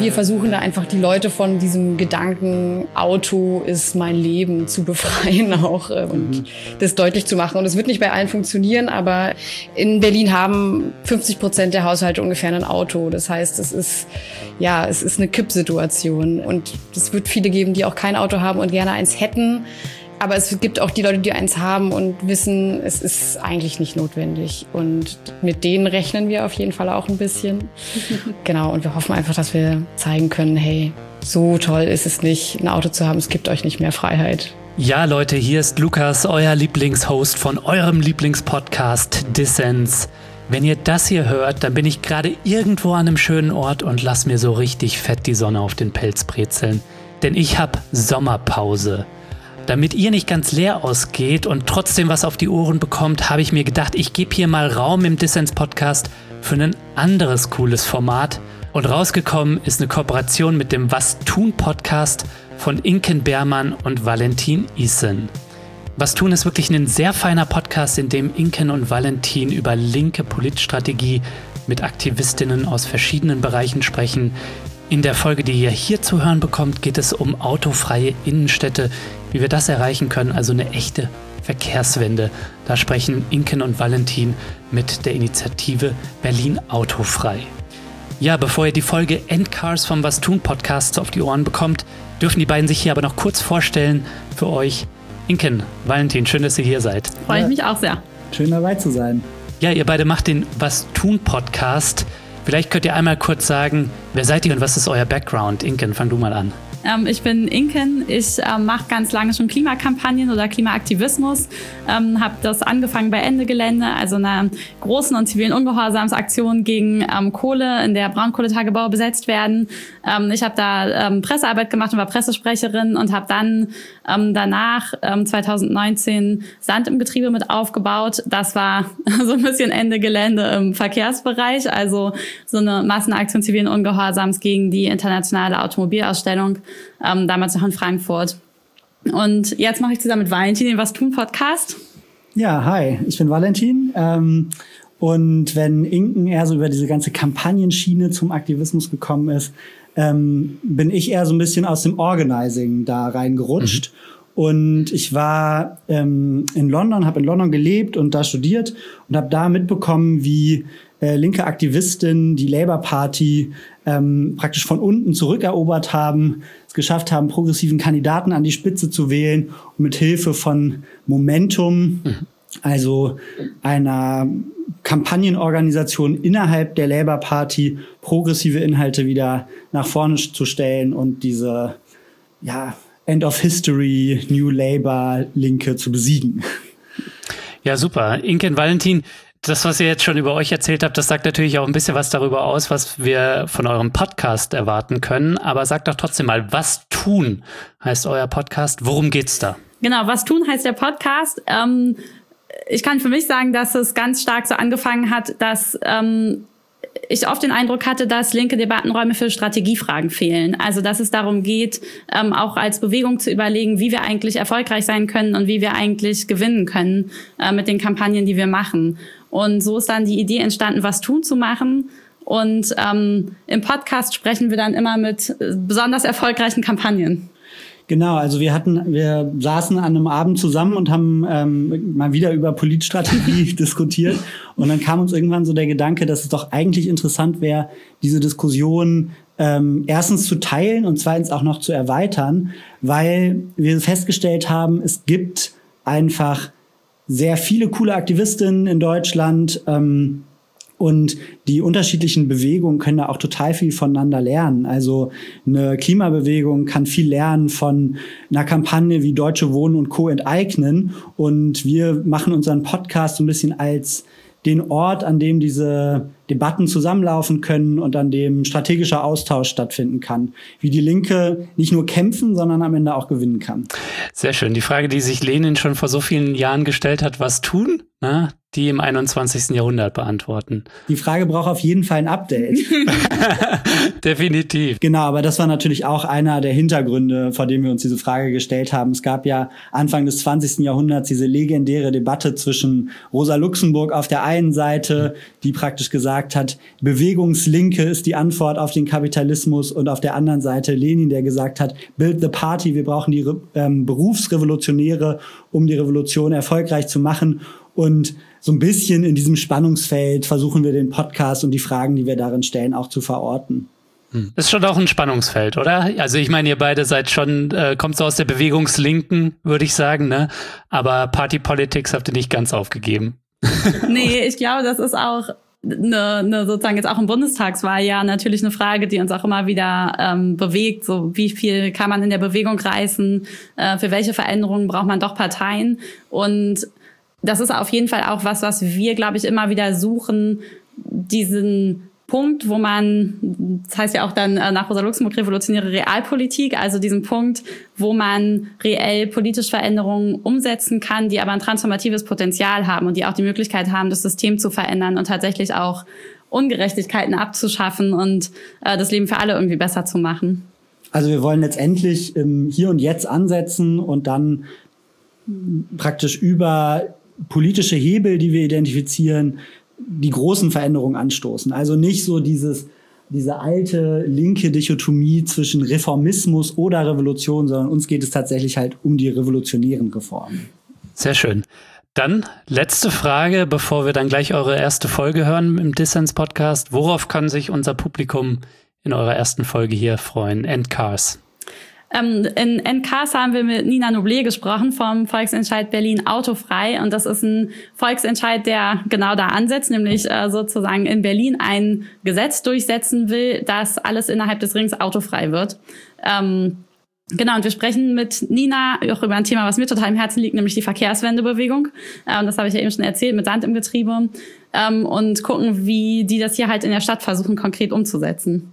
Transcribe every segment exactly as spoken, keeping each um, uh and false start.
wir versuchen da einfach die Leute von diesem Gedanken, Auto ist mein Leben, zu befreien auch äh, und mhm. das deutlich zu machen. Und es wird nicht bei allen funktionieren, aber in Berlin haben fünfzig Prozent der Haushalte ungefähr ein Auto. Das heißt, es ist, ja, es ist eine Kippsituation. Und es wird viele geben, die auch kein Auto haben und gerne eins hätten. Aber es gibt auch die Leute, die eins haben und wissen, es ist eigentlich nicht notwendig. Und mit denen rechnen wir auf jeden Fall auch ein bisschen. Genau, und wir hoffen einfach, dass wir zeigen können, hey, so toll ist es nicht, ein Auto zu haben. Es gibt euch nicht mehr Freiheit. Ja, Leute, hier ist Lukas, euer Lieblingshost von eurem Lieblingspodcast Dissens. Wenn ihr das hier hört, dann bin ich gerade irgendwo an einem schönen Ort und lass mir so richtig fett die Sonne auf den Pelz brezeln. Denn ich hab Sommerpause. Damit ihr nicht ganz leer ausgeht und trotzdem was auf die Ohren bekommt, habe ich mir gedacht, ich gebe hier mal Raum im Dissens-Podcast für ein anderes cooles Format. Und rausgekommen ist eine Kooperation mit dem Was tun Podcast von Inken Behrmann und Valentin Isen. Was tun ist wirklich ein sehr feiner Podcast, in dem Inken und Valentin über linke Politstrategie mit Aktivistinnen aus verschiedenen Bereichen sprechen. In der Folge, die ihr hier zu hören bekommt, geht es um autofreie Innenstädte, wie wir das erreichen können, also eine echte Verkehrswende. Da sprechen Inken und Valentin mit der Initiative Berlin Autofrei. Ja, bevor ihr die Folge Endcars vom Was tun Podcast auf die Ohren bekommt, dürfen die beiden sich hier aber noch kurz vorstellen für euch. Inken, Valentin, schön, dass ihr hier seid. Freue ich mich auch sehr. Schön dabei zu sein. Ja, ihr beide macht den Was tun Podcast. Vielleicht könnt ihr einmal kurz sagen, wer seid ihr und was ist euer Background? Inken, fang du mal an. Ähm, ich bin Inken, ich ähm, mache ganz lange schon Klimakampagnen oder Klimaaktivismus, ähm, habe das angefangen bei Ende Gelände, also einer großen und zivilen Ungehorsamsaktion gegen ähm, Kohle, in der Braunkohletagebau besetzt werden. Ähm, ich habe da ähm, Pressearbeit gemacht und war Pressesprecherin und habe dann ähm, danach ähm, zwanzig neunzehn Sand im Getriebe mit aufgebaut. Das war so ein bisschen Ende Gelände im Verkehrsbereich, also so eine Massenaktion zivilen Ungehorsams gegen die internationale Automobilausstellung. Ähm, damals noch in Frankfurt. Und jetzt mache ich zusammen mit Valentin den Was tun Podcast. Ja, hi, ich bin Valentin. Ähm, und wenn Inken eher so über diese ganze Kampagnenschiene zum Aktivismus gekommen ist, ähm, bin ich eher so ein bisschen aus dem Organizing da reingerutscht. Mhm. Und ich war ähm, in London, habe in London gelebt und da studiert und habe da mitbekommen, wie äh, linke Aktivistinnen die Labour Party ähm, praktisch von unten zurückerobert haben, es geschafft haben, progressiven Kandidaten an die Spitze zu wählen und mit Hilfe von Momentum, mhm. also einer Kampagnenorganisation innerhalb der Labour Party, progressive Inhalte wieder nach vorne zu stellen und diese ja End of History, New Labour Linke zu besiegen. Ja, super. Inken, Valentin, das, was ihr jetzt schon über euch erzählt habt, das sagt natürlich auch ein bisschen was darüber aus, was wir von eurem Podcast erwarten können. Aber sagt doch trotzdem mal, was tun heißt euer Podcast? Worum geht's da? Genau, was tun heißt der Podcast. Ähm, ich kann für mich sagen, dass es ganz stark so angefangen hat, dass ähm, ich oft den Eindruck hatte, dass linke Debattenräume für Strategiefragen fehlen. Also dass es darum geht, ähm, auch als Bewegung zu überlegen, wie wir eigentlich erfolgreich sein können und wie wir eigentlich gewinnen können äh, mit den Kampagnen, die wir machen. Und so ist dann die Idee entstanden, was tun zu machen. Und ähm, im Podcast sprechen wir dann immer mit besonders erfolgreichen Kampagnen. Genau, also wir hatten, wir saßen an einem Abend zusammen und haben ähm, mal wieder über Politstrategie diskutiert. Und dann kam uns irgendwann so der Gedanke, dass es doch eigentlich interessant wäre, diese Diskussion ähm, erstens zu teilen und zweitens auch noch zu erweitern, weil wir festgestellt haben, es gibt einfach sehr viele coole Aktivistinnen in Deutschland, ähm, und die unterschiedlichen Bewegungen können da auch total viel voneinander lernen. Also eine Klimabewegung kann viel lernen von einer Kampagne wie Deutsche Wohnen und Co. enteignen. Und wir machen unseren Podcast so ein bisschen als den Ort, an dem diese Debatten zusammenlaufen können und an dem strategischer Austausch stattfinden kann. Wie die Linke nicht nur kämpfen, sondern am Ende auch gewinnen kann. Sehr schön. Die Frage, die sich Lenin schon vor so vielen Jahren gestellt hat, was tun? Na, die im einundzwanzigsten Jahrhundert beantworten. Die Frage braucht auf jeden Fall ein Update. Definitiv. Genau, aber das war natürlich auch einer der Hintergründe, vor dem wir uns diese Frage gestellt haben. Es gab ja Anfang des zwanzigsten Jahrhunderts diese legendäre Debatte zwischen Rosa Luxemburg auf der einen Seite, die praktisch gesagt gesagt hat, Bewegungslinke ist die Antwort auf den Kapitalismus, und auf der anderen Seite Lenin, der gesagt hat, build the party, wir brauchen die ähm, Berufsrevolutionäre, um die Revolution erfolgreich zu machen. Und so ein bisschen in diesem Spannungsfeld versuchen wir den Podcast und die Fragen, die wir darin stellen, auch zu verorten. Das ist schon auch ein Spannungsfeld, oder? Also ich meine, ihr beide seid schon, äh, kommt so aus der Bewegungslinken, würde ich sagen, ne? Aber Party Politics habt ihr nicht ganz aufgegeben. Nee, ich glaube, das ist auch eine, eine sozusagen jetzt auch im Bundestagswahljahr natürlich eine Frage, die uns auch immer wieder ähm, bewegt. So, wie viel kann man in der Bewegung reißen? Äh, für welche Veränderungen braucht man doch Parteien? Und das ist auf jeden Fall auch was, was wir, glaube ich, immer wieder suchen, diesen Punkt, wo man, das heißt ja auch dann nach Rosa Luxemburg revolutionäre Realpolitik, also diesen Punkt, wo man reell politische Veränderungen umsetzen kann, die aber ein transformatives Potenzial haben und die auch die Möglichkeit haben, das System zu verändern und tatsächlich auch Ungerechtigkeiten abzuschaffen und äh, das Leben für alle irgendwie besser zu machen. Also wir wollen letztendlich im Hier und Jetzt ansetzen und dann praktisch über politische Hebel, die wir identifizieren, die großen Veränderungen anstoßen. Also nicht so dieses, diese alte linke Dichotomie zwischen Reformismus oder Revolution, sondern uns geht es tatsächlich halt um die revolutionären Reformen. Sehr schön. Dann letzte Frage, bevor wir dann gleich eure erste Folge hören im Dissens-Podcast. Worauf kann sich unser Publikum in eurer ersten Folge hier freuen? Endcars. Ähm, in Endcars haben wir mit Nina Noble gesprochen vom Volksentscheid Berlin autofrei. Und das ist ein Volksentscheid, der genau da ansetzt, nämlich äh, sozusagen in Berlin ein Gesetz durchsetzen will, dass alles innerhalb des Rings autofrei wird. Ähm, genau, und wir sprechen mit Nina auch über ein Thema, was mir total im Herzen liegt, nämlich die Verkehrswendebewegung. Ähm, das habe ich ja eben schon erzählt, mit Sand im Getriebe. Ähm, und gucken, wie die das hier halt in der Stadt versuchen, konkret umzusetzen.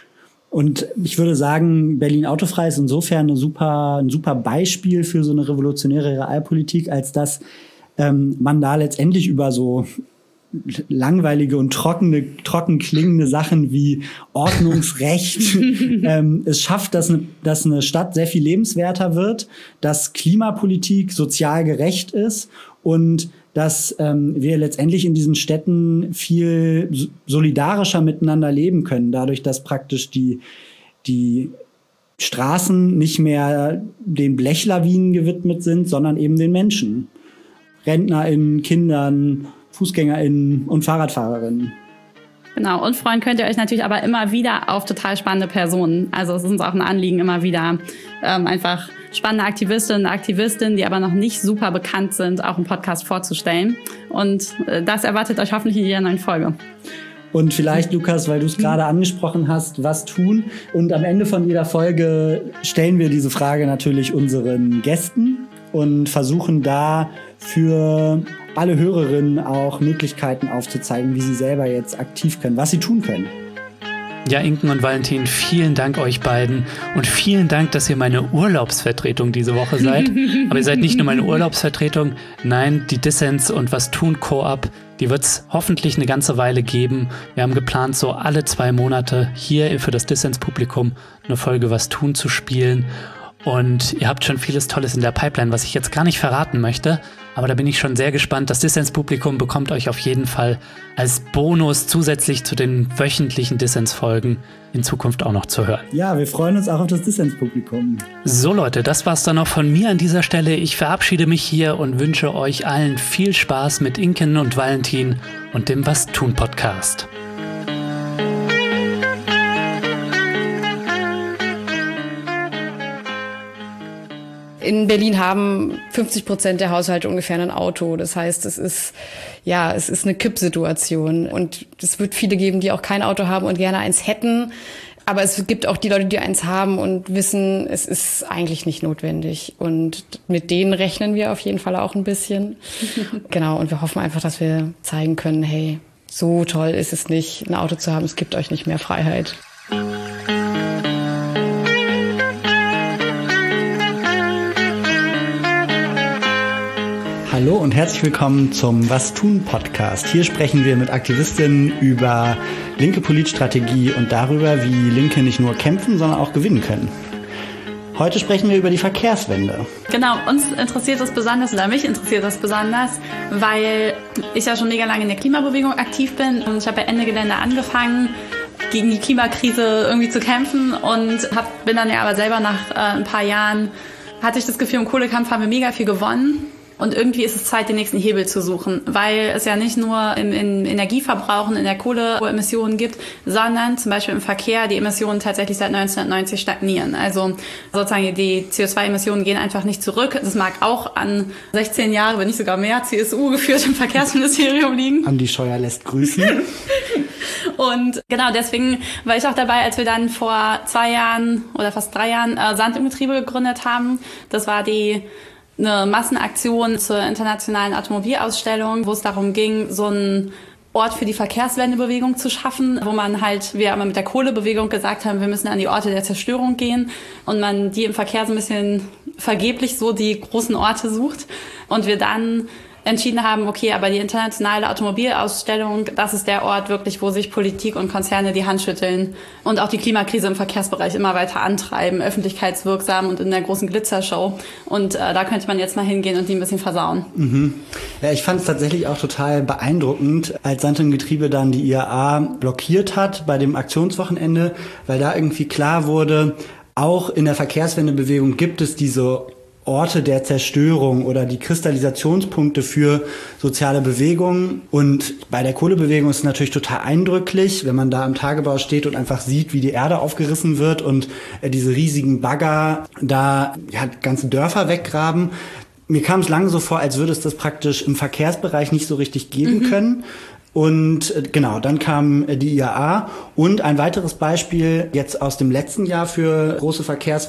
Und ich würde sagen, Berlin autofrei ist insofern eine super, ein super Beispiel für so eine revolutionäre Realpolitik, als dass ähm, man da letztendlich über so langweilige und trockene, trocken klingende Sachen wie Ordnungsrecht ähm, es schafft, dass eine, dass eine Stadt sehr viel lebenswerter wird, dass Klimapolitik sozial gerecht ist und dass ähm, wir letztendlich in diesen Städten viel solidarischer miteinander leben können, dadurch, dass praktisch die, die Straßen nicht mehr den Blechlawinen gewidmet sind, sondern eben den Menschen. RentnerInnen, Kindern, FußgängerInnen und FahrradfahrerInnen. Genau, und freuen könnt ihr euch natürlich aber immer wieder auf total spannende Personen. Also es ist uns auch ein Anliegen, immer wieder ähm, einfach spannende Aktivistinnen und Aktivistinnen, die aber noch nicht super bekannt sind, auch im Podcast vorzustellen. Und äh, das erwartet euch hoffentlich in jeder neuen Folge. Und vielleicht, Lukas, weil du es gerade angesprochen hast, was tun? Und am Ende von jeder Folge stellen wir diese Frage natürlich unseren Gästen und versuchen da für alle Hörerinnen auch Möglichkeiten aufzuzeigen, wie sie selber jetzt aktiv können, was sie tun können. Ja, Inken und Valentin, vielen Dank euch beiden und vielen Dank, dass ihr meine Urlaubsvertretung diese Woche seid. Aber ihr seid nicht nur meine Urlaubsvertretung, nein, die Dissens und Was tun Koop, die wird es hoffentlich eine ganze Weile geben. Wir haben geplant, so alle zwei Monate hier für das Dissens-Publikum eine Folge Was tun zu spielen. Und ihr habt schon vieles Tolles in der Pipeline, was ich jetzt gar nicht verraten möchte. Aber da bin ich schon sehr gespannt. Das Dissens-Publikum bekommt euch auf jeden Fall als Bonus zusätzlich zu den wöchentlichen Dissens-Folgen in Zukunft auch noch zu hören. Ja, wir freuen uns auch auf das Dissens-Publikum. So Leute, das war's dann noch von mir an dieser Stelle. Ich verabschiede mich hier und wünsche euch allen viel Spaß mit Inken und Valentin und dem Was tun Podcast. In Berlin haben fünfzig Prozent der Haushalte ungefähr ein Auto. Das heißt, es ist, ja, es ist eine Kippsituation. Und es wird viele geben, die auch kein Auto haben und gerne eins hätten. Aber es gibt auch die Leute, die eins haben und wissen, es ist eigentlich nicht notwendig. Und mit denen rechnen wir auf jeden Fall auch ein bisschen. Genau. Und wir hoffen einfach, dass wir zeigen können, hey, so toll ist es nicht, ein Auto zu haben. Es gibt euch nicht mehr Freiheit. Hallo und herzlich willkommen zum Was tun Podcast. Hier sprechen wir mit Aktivistinnen über linke Politstrategie und darüber, wie Linke nicht nur kämpfen, sondern auch gewinnen können. Heute sprechen wir über die Verkehrswende. Genau, uns interessiert das besonders, oder mich interessiert das besonders, weil ich ja schon mega lange in der Klimabewegung aktiv bin. Und ich habe bei Ende Gelände angefangen, gegen die Klimakrise irgendwie zu kämpfen und hab, bin dann ja aber selber nach äh, ein paar Jahren, hatte ich das Gefühl, im Kohlekampf haben wir mega viel gewonnen. Und irgendwie ist es Zeit, den nächsten Hebel zu suchen, weil es ja nicht nur im, im Energieverbrauch und in der Kohle Emissionen gibt, sondern zum Beispiel im Verkehr die Emissionen tatsächlich seit neunzehnhundertneunzig stagnieren. Also sozusagen die C O zwei Emissionen gehen einfach nicht zurück. Das mag auch an sechzehn Jahre, wenn nicht sogar mehr, C S U geführt im Verkehrsministerium liegen. Andi Scheuer lässt grüßen. Und genau deswegen war ich auch dabei, als wir dann vor zwei Jahren oder fast drei Jahren äh, Sand im Getriebe gegründet haben. Das war die eine Massenaktion zur internationalen Automobilausstellung, wo es darum ging, so einen Ort für die Verkehrswendebewegung zu schaffen, wo man halt, wir immer mit der Kohlebewegung gesagt haben, wir müssen an die Orte der Zerstörung gehen und man die im Verkehr so ein bisschen vergeblich so die großen Orte sucht und wir dann entschieden haben, okay, aber die internationale Automobilausstellung, das ist der Ort wirklich, wo sich Politik und Konzerne die Hand schütteln und auch die Klimakrise im Verkehrsbereich immer weiter antreiben, öffentlichkeitswirksam und in der großen Glitzershow. Und äh, da könnte man jetzt mal hingehen und die ein bisschen versauen. Mhm. Ja, ich fand es tatsächlich auch total beeindruckend, als Sand im Getriebe dann die I A A blockiert hat bei dem Aktionswochenende, weil da irgendwie klar wurde, auch in der Verkehrswendebewegung gibt es diese Orte der Zerstörung oder die Kristallisationspunkte für soziale Bewegungen. Und bei der Kohlebewegung ist es natürlich total eindrücklich, wenn man da am Tagebau steht und einfach sieht, wie die Erde aufgerissen wird und äh, diese riesigen Bagger da ja, ganze Dörfer weggraben. Mir kam es lange so vor, als würde es das praktisch im Verkehrsbereich nicht so richtig geben mhm. können. Und genau, dann kam die I A A und ein weiteres Beispiel jetzt aus dem letzten Jahr für große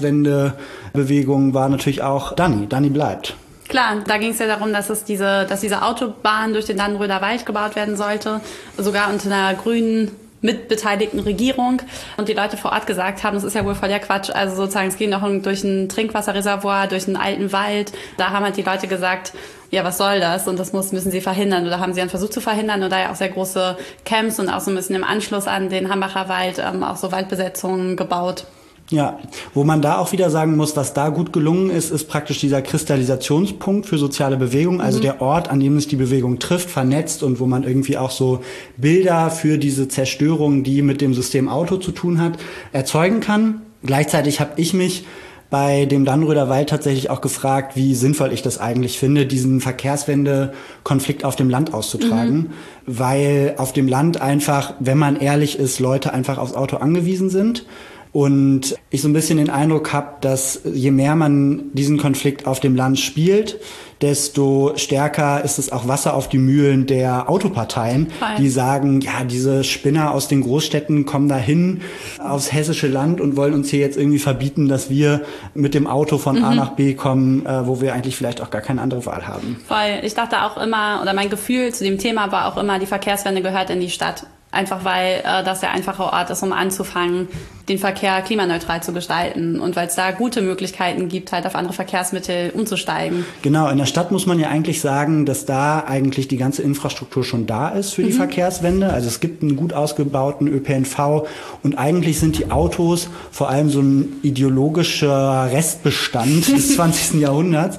Verkehrswendebewegungen war natürlich auch Dani. Dani bleibt. Klar, da ging es ja darum, dass es diese, dass diese Autobahn durch den Dannenröder Wald gebaut werden sollte, sogar unter einer grünen mitbeteiligten Regierung und die Leute vor Ort gesagt haben, das ist ja wohl voll der Quatsch, also sozusagen es ging noch durch ein Trinkwasserreservoir, durch einen alten Wald, da haben halt die Leute gesagt, ja, was soll das? Und das muss, müssen sie verhindern oder haben sie dann versucht zu verhindern oder ja auch sehr große Camps und auch so ein bisschen im Anschluss an den Hambacher Wald ähm, auch so Waldbesetzungen gebaut. Ja, wo man da auch wieder sagen muss, was da gut gelungen ist, ist praktisch dieser Kristallisationspunkt für soziale Bewegung, also mhm. der Ort, an dem sich die Bewegung trifft, vernetzt und wo man irgendwie auch so Bilder für diese Zerstörung, die mit dem System Auto zu tun hat, erzeugen kann. Gleichzeitig habe ich mich bei dem Dannenröder Wald tatsächlich auch gefragt, wie sinnvoll ich das eigentlich finde, diesen Verkehrswende-Konflikt auf dem Land auszutragen, mhm. weil auf dem Land einfach, wenn man ehrlich ist, Leute einfach aufs Auto angewiesen sind. Und ich so ein bisschen den Eindruck habe, dass je mehr man diesen Konflikt auf dem Land spielt, desto stärker ist es auch Wasser auf die Mühlen der Autoparteien, Fein. die sagen, ja, diese Spinner aus den Großstädten kommen dahin aufs hessische Land und wollen uns hier jetzt irgendwie verbieten, dass wir mit dem Auto von mhm. A nach B kommen, äh, wo wir eigentlich vielleicht auch gar keine andere Wahl haben. Voll. Ich dachte auch immer, oder mein Gefühl zu dem Thema war auch immer, die Verkehrswende gehört in die Stadt. Einfach weil äh, das der einfache Ort ist, um anzufangen, den Verkehr klimaneutral zu gestalten und weil es da gute Möglichkeiten gibt, halt auf andere Verkehrsmittel umzusteigen. Genau, in der Stadt muss man ja eigentlich sagen, dass da eigentlich die ganze Infrastruktur schon da ist für die mhm. Verkehrswende. Also es gibt einen gut ausgebauten Ö P N V und eigentlich sind die Autos vor allem so ein ideologischer Restbestand des zwanzigsten Jahrhunderts,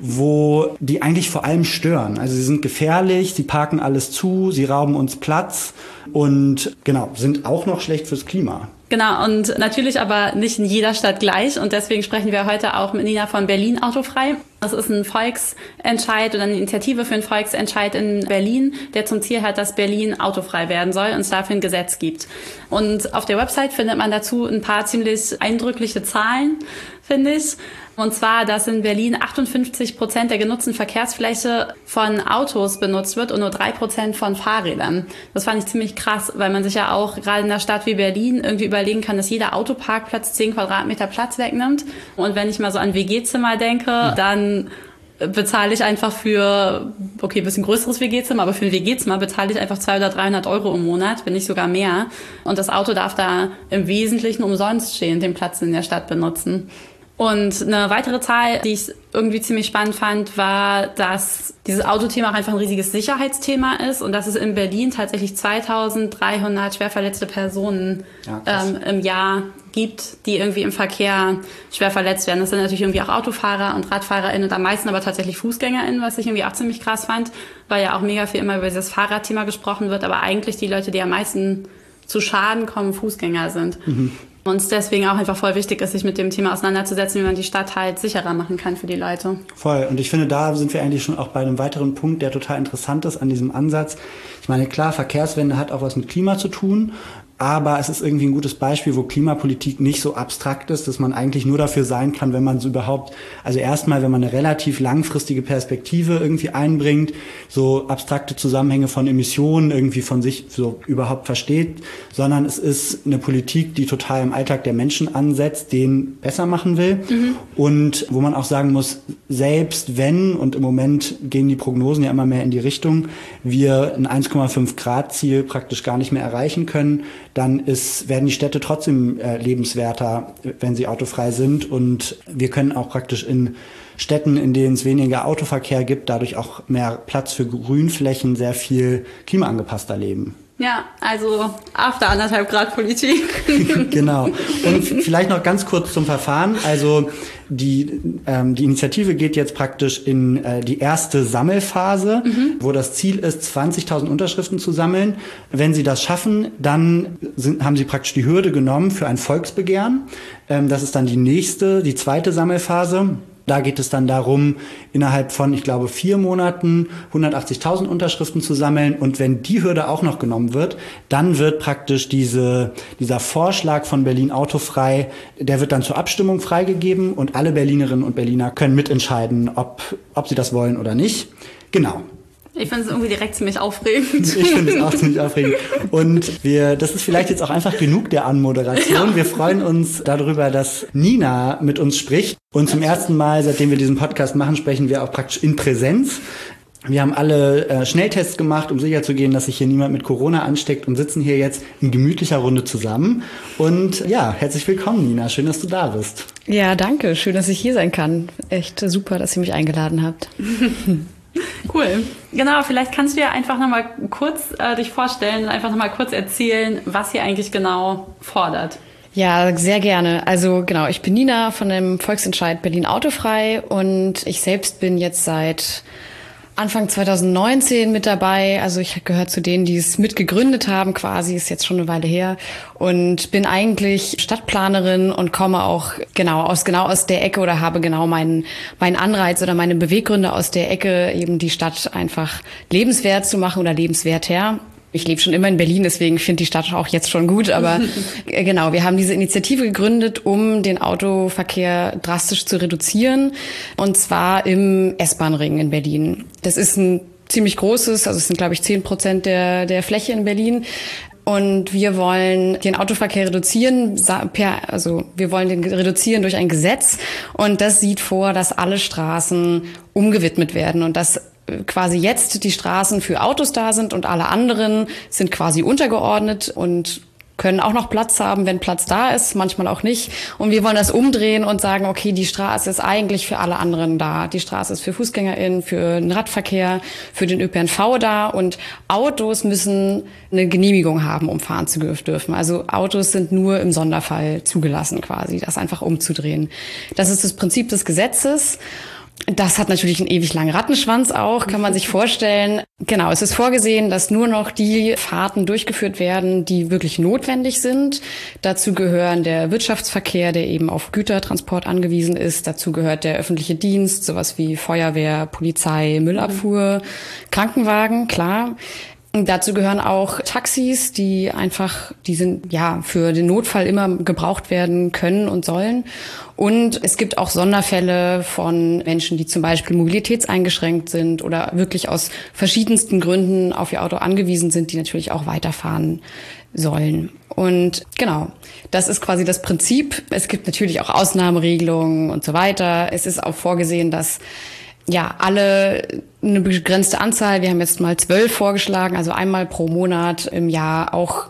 wo die eigentlich vor allem stören. Also sie sind gefährlich, sie parken alles zu, sie rauben uns Platz. Und genau, sind auch noch schlecht fürs Klima. Genau, und natürlich aber nicht in jeder Stadt gleich. Und deswegen sprechen wir heute auch mit Nina von Berlin Autofrei. Das ist ein Volksentscheid oder eine Initiative für einen Volksentscheid in Berlin, der zum Ziel hat, dass Berlin autofrei werden soll und es dafür ein Gesetz gibt. Und auf der Website findet man dazu ein paar ziemlich eindrückliche Zahlen, finde ich. Und zwar, dass in Berlin achtundfünfzig Prozent der genutzten Verkehrsfläche von Autos benutzt wird und nur drei Prozent von Fahrrädern. Das fand ich ziemlich krass, weil man sich ja auch gerade in einer Stadt wie Berlin irgendwie überlegen kann, dass jeder Autoparkplatz zehn Quadratmeter Platz wegnimmt. Und wenn ich mal so an W G-Zimmer denke, ja. dann bezahle ich einfach für, okay, ein bisschen größeres W G-Zimmer, aber für ein W G-Zimmer bezahle ich einfach zweihundert oder dreihundert Euro im Monat, wenn nicht sogar mehr. Und das Auto darf da im Wesentlichen umsonst stehen, den Platz in der Stadt benutzen. Und eine weitere Zahl, die ich irgendwie ziemlich spannend fand, war, dass dieses Autothema auch einfach ein riesiges Sicherheitsthema ist und dass es in Berlin tatsächlich zweitausenddreihundert schwer verletzte Personen ja, ähm, im Jahr gibt, die irgendwie im Verkehr schwer verletzt werden. Das sind natürlich irgendwie auch Autofahrer und RadfahrerInnen und am meisten aber tatsächlich FußgängerInnen, was ich irgendwie auch ziemlich krass fand, weil ja auch mega viel immer über dieses Fahrradthema gesprochen wird, aber eigentlich die Leute, die am meisten zu Schaden kommen, Fußgänger sind. Mhm. Und es deswegen auch einfach voll wichtig ist, sich mit dem Thema auseinanderzusetzen, wie man die Stadt halt sicherer machen kann für die Leute. Voll. Und ich finde, da sind wir eigentlich schon auch bei einem weiteren Punkt, der total interessant ist an diesem Ansatz. Ich meine, klar, Verkehrswende hat auch was mit Klima zu tun. Aber es ist irgendwie ein gutes Beispiel, wo Klimapolitik nicht so abstrakt ist, dass man eigentlich nur dafür sein kann, wenn man es überhaupt, also erstmal, wenn man eine relativ langfristige Perspektive irgendwie einbringt, so abstrakte Zusammenhänge von Emissionen irgendwie von sich so überhaupt versteht, sondern es ist eine Politik, die total im Alltag der Menschen ansetzt, den besser machen will. Mhm. Und wo man auch sagen muss, selbst wenn, und im Moment gehen die Prognosen ja immer mehr in die Richtung, wir ein eins Komma fünf Grad Ziel praktisch gar nicht mehr erreichen können, dann ist, werden die Städte trotzdem äh, lebenswerter, wenn sie autofrei sind. Und wir können auch praktisch in Städten, in denen es weniger Autoverkehr gibt, dadurch auch mehr Platz für Grünflächen, sehr viel klimaangepasster leben. Ja, also after anderthalb Grad Politik. Genau. Und vielleicht noch ganz kurz zum Verfahren. Also die, ähm, die Initiative geht jetzt praktisch in äh, die erste Sammelphase, mhm. wo das Ziel ist, zwanzigtausend Unterschriften zu sammeln. Wenn Sie das schaffen, dann sind, haben Sie praktisch die Hürde genommen für ein Volksbegehren. Ähm, das ist dann die nächste, die zweite Sammelphase. Da geht es dann darum, innerhalb von, ich glaube, vier Monaten hundertachtzigtausend Unterschriften zu sammeln. Und wenn die Hürde auch noch genommen wird, dann wird praktisch diese, dieser Vorschlag von Berlin autofrei, der wird dann zur Abstimmung freigegeben und alle Berlinerinnen und Berliner können mitentscheiden, ob, ob sie das wollen oder nicht. Genau. Ich finde es irgendwie direkt ziemlich aufregend. Ich finde es auch ziemlich aufregend. Und wir, das ist vielleicht jetzt auch einfach genug der Anmoderation. Wir freuen uns darüber, dass Nina mit uns spricht. Und zum ersten Mal, seitdem wir diesen Podcast machen, sprechen wir auch praktisch in Präsenz. Wir haben alle äh, Schnelltests gemacht, um sicherzugehen, dass sich hier niemand mit Corona ansteckt und sitzen hier jetzt in gemütlicher Runde zusammen. Und ja, herzlich willkommen, Nina. Schön, dass du da bist. Ja, danke. Schön, dass ich hier sein kann. Echt super, dass ihr mich eingeladen habt. Cool. Genau, vielleicht kannst du ja einfach nochmal kurz äh, dich vorstellen und einfach nochmal kurz erzählen, was ihr eigentlich genau fordert. Ja, sehr gerne. Also genau, ich bin Nina von dem Volksentscheid Berlin autofrei und ich selbst bin jetzt seit Anfang zweitausendneunzehn mit dabei. Also ich gehöre zu denen, die es mitgegründet haben quasi, ist jetzt schon eine Weile her. Und bin eigentlich Stadtplanerin und komme auch genau aus genau aus der Ecke oder habe genau meinen meinen Anreiz oder meine Beweggründe aus der Ecke, eben die Stadt einfach lebenswert zu machen oder lebenswerter. Ich lebe schon immer in Berlin, deswegen finde die Stadt auch jetzt schon gut. Aber genau, wir haben diese Initiative gegründet, um den Autoverkehr drastisch zu reduzieren. Und zwar im S-Bahn-Ring in Berlin. Das ist ein ziemlich großes, also es sind, glaube ich, zehn Prozent der, der Fläche in Berlin. Und wir wollen den Autoverkehr reduzieren, per, also wir wollen den reduzieren durch ein Gesetz. Und das sieht vor, dass alle Straßen umgewidmet werden und dass quasi jetzt die Straßen für Autos da sind und alle anderen sind quasi untergeordnet und können auch noch Platz haben, wenn Platz da ist, manchmal auch nicht. Und wir wollen das umdrehen und sagen, okay, die Straße ist eigentlich für alle anderen da. Die Straße ist für FußgängerInnen, für den Radverkehr, für den Ö P N V da. Und Autos müssen eine Genehmigung haben, um fahren zu dürfen. Also Autos sind nur im Sonderfall zugelassen quasi, das einfach umzudrehen. Das ist das Prinzip des Gesetzes. Das hat natürlich einen ewig langen Rattenschwanz auch, kann man sich vorstellen. Genau, es ist vorgesehen, dass nur noch die Fahrten durchgeführt werden, die wirklich notwendig sind. Dazu gehören der Wirtschaftsverkehr, der eben auf Gütertransport angewiesen ist. Dazu gehört der öffentliche Dienst, sowas wie Feuerwehr, Polizei, Müllabfuhr, Krankenwagen, klar. Und dazu gehören auch Taxis, die einfach, die sind ja für den Notfall immer gebraucht werden können und sollen. Und es gibt auch Sonderfälle von Menschen, die zum Beispiel mobilitätseingeschränkt sind oder wirklich aus verschiedensten Gründen auf ihr Auto angewiesen sind, die natürlich auch weiterfahren sollen. Und genau, das ist quasi das Prinzip. Es gibt natürlich auch Ausnahmeregelungen und so weiter. Es ist auch vorgesehen, dass ja, alle eine begrenzte Anzahl, wir haben jetzt mal zwölf vorgeschlagen, also einmal pro Monat im Jahr auch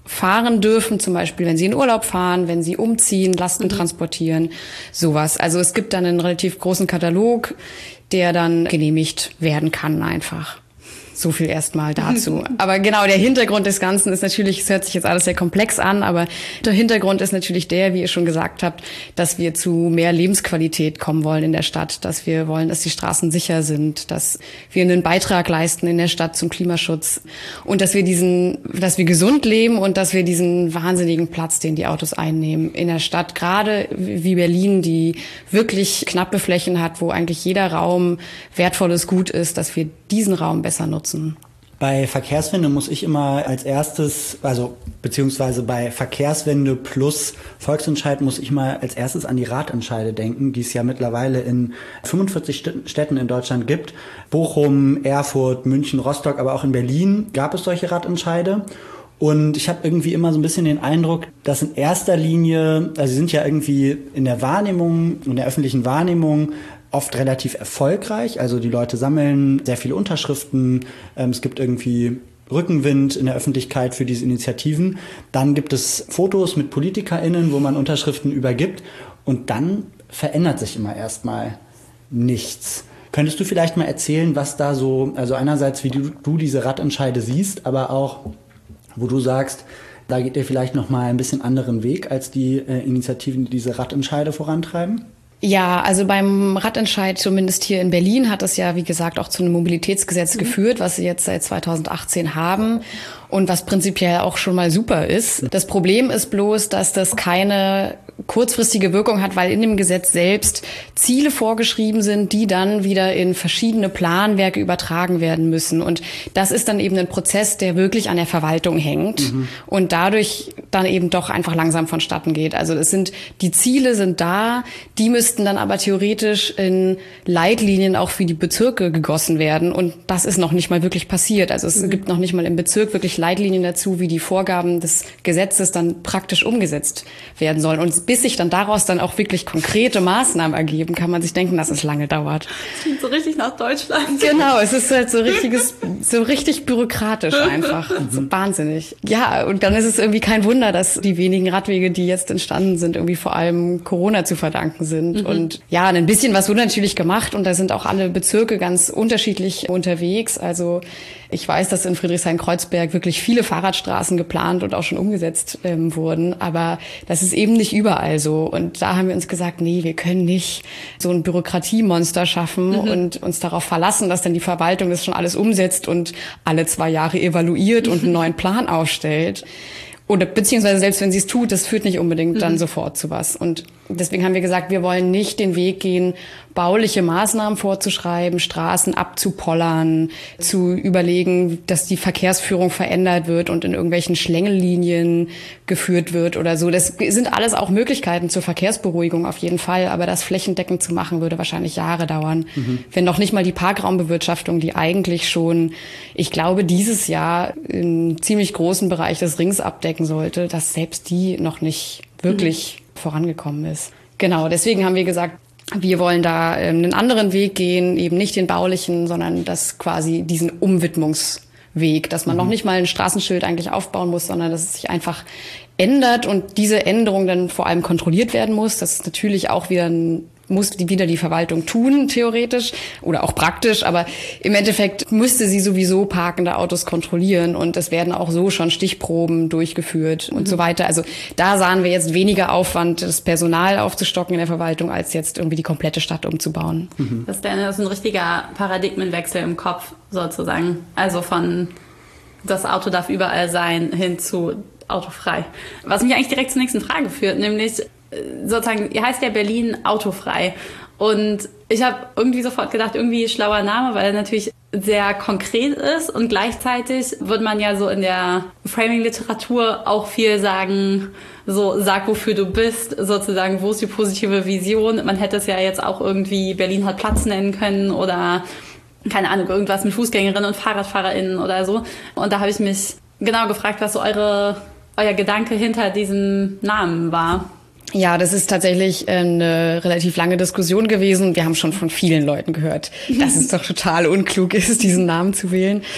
fahren dürfen, zum Beispiel, wenn sie in Urlaub fahren, wenn sie umziehen, Lasten mhm. transportieren, sowas. Also es gibt dann einen relativ großen Katalog, der dann genehmigt werden kann einfach. So viel erstmal dazu. Aber genau, der Hintergrund des Ganzen ist natürlich, es hört sich jetzt alles sehr komplex an, aber der Hintergrund ist natürlich der, wie ihr schon gesagt habt, dass wir zu mehr Lebensqualität kommen wollen in der Stadt, dass wir wollen, dass die Straßen sicher sind, dass wir einen Beitrag leisten in der Stadt zum Klimaschutz und dass wir diesen, dass wir gesund leben und dass wir diesen wahnsinnigen Platz, den die Autos einnehmen in der Stadt, gerade wie Berlin, die wirklich knappe Flächen hat, wo eigentlich jeder Raum wertvolles Gut ist, dass wir diesen Raum besser nutzen. Bei Verkehrswende muss ich immer als erstes, also beziehungsweise bei Verkehrswende plus Volksentscheid muss ich mal als erstes an die Ratentscheide denken, die es ja mittlerweile in fünfundvierzig Städten in Deutschland gibt. Bochum, Erfurt, München, Rostock, aber auch in Berlin gab es solche Ratentscheide. Und ich habe irgendwie immer so ein bisschen den Eindruck, dass in erster Linie, also sie sind ja irgendwie in der Wahrnehmung, in der öffentlichen Wahrnehmung oft relativ erfolgreich. Also die Leute sammeln sehr viele Unterschriften. Ähm, es gibt irgendwie Rückenwind in der Öffentlichkeit für diese Initiativen. Dann gibt es Fotos mit PolitikerInnen, wo man Unterschriften übergibt. Und dann verändert sich immer erstmal nichts. Könntest du vielleicht mal erzählen, was da so, also einerseits, wie du, du diese Ratentscheide siehst, aber auch, wo du sagst, da geht ihr vielleicht noch mal ein bisschen anderen Weg als die äh, Initiativen, die diese Ratentscheide vorantreiben? Ja, also beim Ratentscheid, zumindest hier in Berlin, hat es ja, wie gesagt, auch zu einem Mobilitätsgesetz mhm. geführt, was sie jetzt seit zweitausendachtzehn haben und was prinzipiell auch schon mal super ist. Das Problem ist bloß, dass das keine kurzfristige Wirkung hat, weil in dem Gesetz selbst Ziele vorgeschrieben sind, die dann wieder in verschiedene Planwerke übertragen werden müssen. Und das ist dann eben ein Prozess, der wirklich an der Verwaltung hängt mhm. und dadurch dann eben doch einfach langsam vonstatten geht. Also es sind, die Ziele sind da, die müssten dann aber theoretisch in Leitlinien auch für die Bezirke gegossen werden. Und das ist noch nicht mal wirklich passiert. Also es mhm. gibt noch nicht mal im Bezirk wirklich Leitlinien dazu, wie die Vorgaben des Gesetzes dann praktisch umgesetzt werden sollen. Und bis sich dann daraus dann auch wirklich konkrete Maßnahmen ergeben, kann man sich denken, dass es lange dauert. Das klingt so richtig nach Deutschland. Genau, es ist halt so richtiges, so richtig bürokratisch einfach. So wahnsinnig. Ja, und dann ist es irgendwie kein Wunder, dass die wenigen Radwege, die jetzt entstanden sind, irgendwie vor allem Corona zu verdanken sind. Mhm. Und ja, ein bisschen was wurde natürlich gemacht und da sind auch alle Bezirke ganz unterschiedlich unterwegs. Also ich weiß, dass in Friedrichshain-Kreuzberg wirklich viele Fahrradstraßen geplant und auch schon umgesetzt ähm, wurden, aber das ist eben nicht überall so. Und da haben wir uns gesagt, nee, wir können nicht so ein Bürokratiemonster schaffen mhm. und uns darauf verlassen, dass dann die Verwaltung das schon alles umsetzt und alle zwei Jahre evaluiert und einen neuen Plan aufstellt. Oder beziehungsweise selbst wenn sie es tut, das führt nicht unbedingt dann mhm. sofort zu was. Und deswegen haben wir gesagt, wir wollen nicht den Weg gehen, bauliche Maßnahmen vorzuschreiben, Straßen abzupollern, zu überlegen, dass die Verkehrsführung verändert wird und in irgendwelchen Schlängellinien geführt wird oder so. Das sind alles auch Möglichkeiten zur Verkehrsberuhigung auf jeden Fall. Aber das flächendeckend zu machen, würde wahrscheinlich Jahre dauern. Mhm. Wenn noch nicht mal die Parkraumbewirtschaftung, die eigentlich schon, ich glaube, dieses Jahr im ziemlich großen Bereich des Rings abdecken sollte, dass selbst die noch nicht wirklich mhm. vorangekommen ist. Genau, deswegen haben wir gesagt, wir wollen da ähm, einen anderen Weg gehen, eben nicht den baulichen, sondern das quasi diesen Umwidmungsweg, dass man mhm. noch nicht mal ein Straßenschild eigentlich aufbauen muss, sondern dass es sich einfach ändert und diese Änderung dann vor allem kontrolliert werden muss. Das ist natürlich auch wieder ein muss die wieder die Verwaltung tun, theoretisch oder auch praktisch, aber im Endeffekt müsste sie sowieso parkende Autos kontrollieren und es werden auch so schon Stichproben durchgeführt mhm. und so weiter. Also da sahen wir jetzt weniger Aufwand, das Personal aufzustocken in der Verwaltung, als jetzt irgendwie die komplette Stadt umzubauen. Mhm. Das ist ein richtiger Paradigmenwechsel im Kopf sozusagen. Also von das Auto darf überall sein hin zu autofrei. Was mich eigentlich direkt zur nächsten Frage führt, nämlich sozusagen, ihr heißt ja Berlin autofrei. Und ich habe irgendwie sofort gedacht, irgendwie schlauer Name, weil er natürlich sehr konkret ist und gleichzeitig wird man ja so in der Framing-Literatur auch viel sagen, so sag, wofür du bist, sozusagen, wo ist die positive Vision. Man hätte es ja jetzt auch irgendwie Berlin hat Platz nennen können oder keine Ahnung, irgendwas mit Fußgängerinnen und FahrradfahrerInnen oder so. Und da habe ich mich genau gefragt, was so eure, euer Gedanke hinter diesem Namen war. Ja, das ist tatsächlich eine relativ lange Diskussion gewesen. Wir haben schon von vielen Leuten gehört, dass es doch total unklug ist, diesen Namen zu wählen.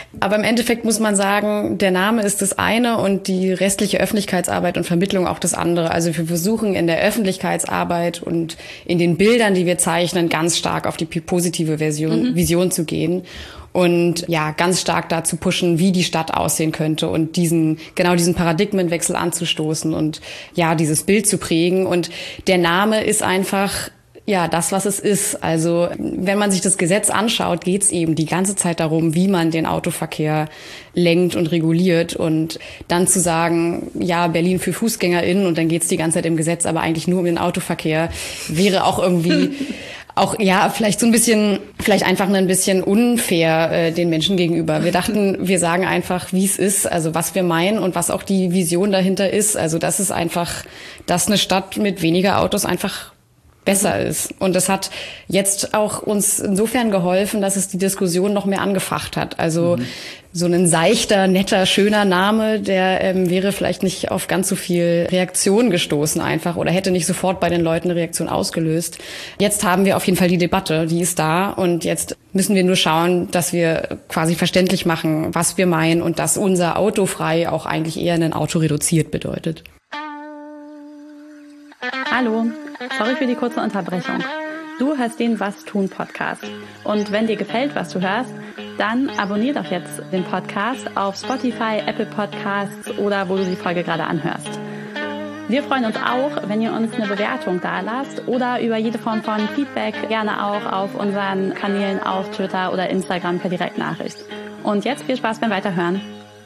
Aber im Endeffekt muss man sagen, der Name ist das eine und die restliche Öffentlichkeitsarbeit und Vermittlung auch das andere. Also wir versuchen in der Öffentlichkeitsarbeit und in den Bildern, die wir zeichnen, ganz stark auf die positive Version, mhm. Vision zu gehen. Und ja, ganz stark da zu pushen, wie die Stadt aussehen könnte und diesen, genau diesen Paradigmenwechsel anzustoßen und ja, dieses Bild zu prägen. Und der Name ist einfach, ja, das, was es ist. Also, wenn man sich das Gesetz anschaut, geht es eben die ganze Zeit darum, wie man den Autoverkehr lenkt und reguliert. Und dann zu sagen, ja, Berlin für FußgängerInnen und dann geht es die ganze Zeit im Gesetz aber eigentlich nur um den Autoverkehr, wäre auch irgendwie auch, ja, vielleicht so ein bisschen, vielleicht einfach ein bisschen unfair äh, den Menschen gegenüber. Wir dachten, wir sagen einfach, wie es ist, also was wir meinen und was auch die Vision dahinter ist. Also das ist einfach, dass eine Stadt mit weniger Autos einfach besser ist. Und das hat jetzt auch uns insofern geholfen, dass es die Diskussion noch mehr angefacht hat. Also mhm. so ein seichter, netter, schöner Name, der ähm, wäre vielleicht nicht auf ganz so viel Reaktion gestoßen einfach oder hätte nicht sofort bei den Leuten eine Reaktion ausgelöst. Jetzt haben wir auf jeden Fall die Debatte, die ist da und jetzt müssen wir nur schauen, dass wir quasi verständlich machen, was wir meinen und dass unser Autofrei auch eigentlich eher ein Auto reduziert bedeutet. Hallo, sorry für die kurze Unterbrechung. Du hörst den Was tun Podcast. Und wenn dir gefällt, was du hörst, dann abonnier doch jetzt den Podcast auf Spotify, Apple Podcasts oder wo du die Folge gerade anhörst. Wir freuen uns auch, wenn ihr uns eine Bewertung dalasst oder über jede Form von Feedback, gerne auch auf unseren Kanälen auf Twitter oder Instagram per Direktnachricht. Und jetzt viel Spaß beim Weiterhören.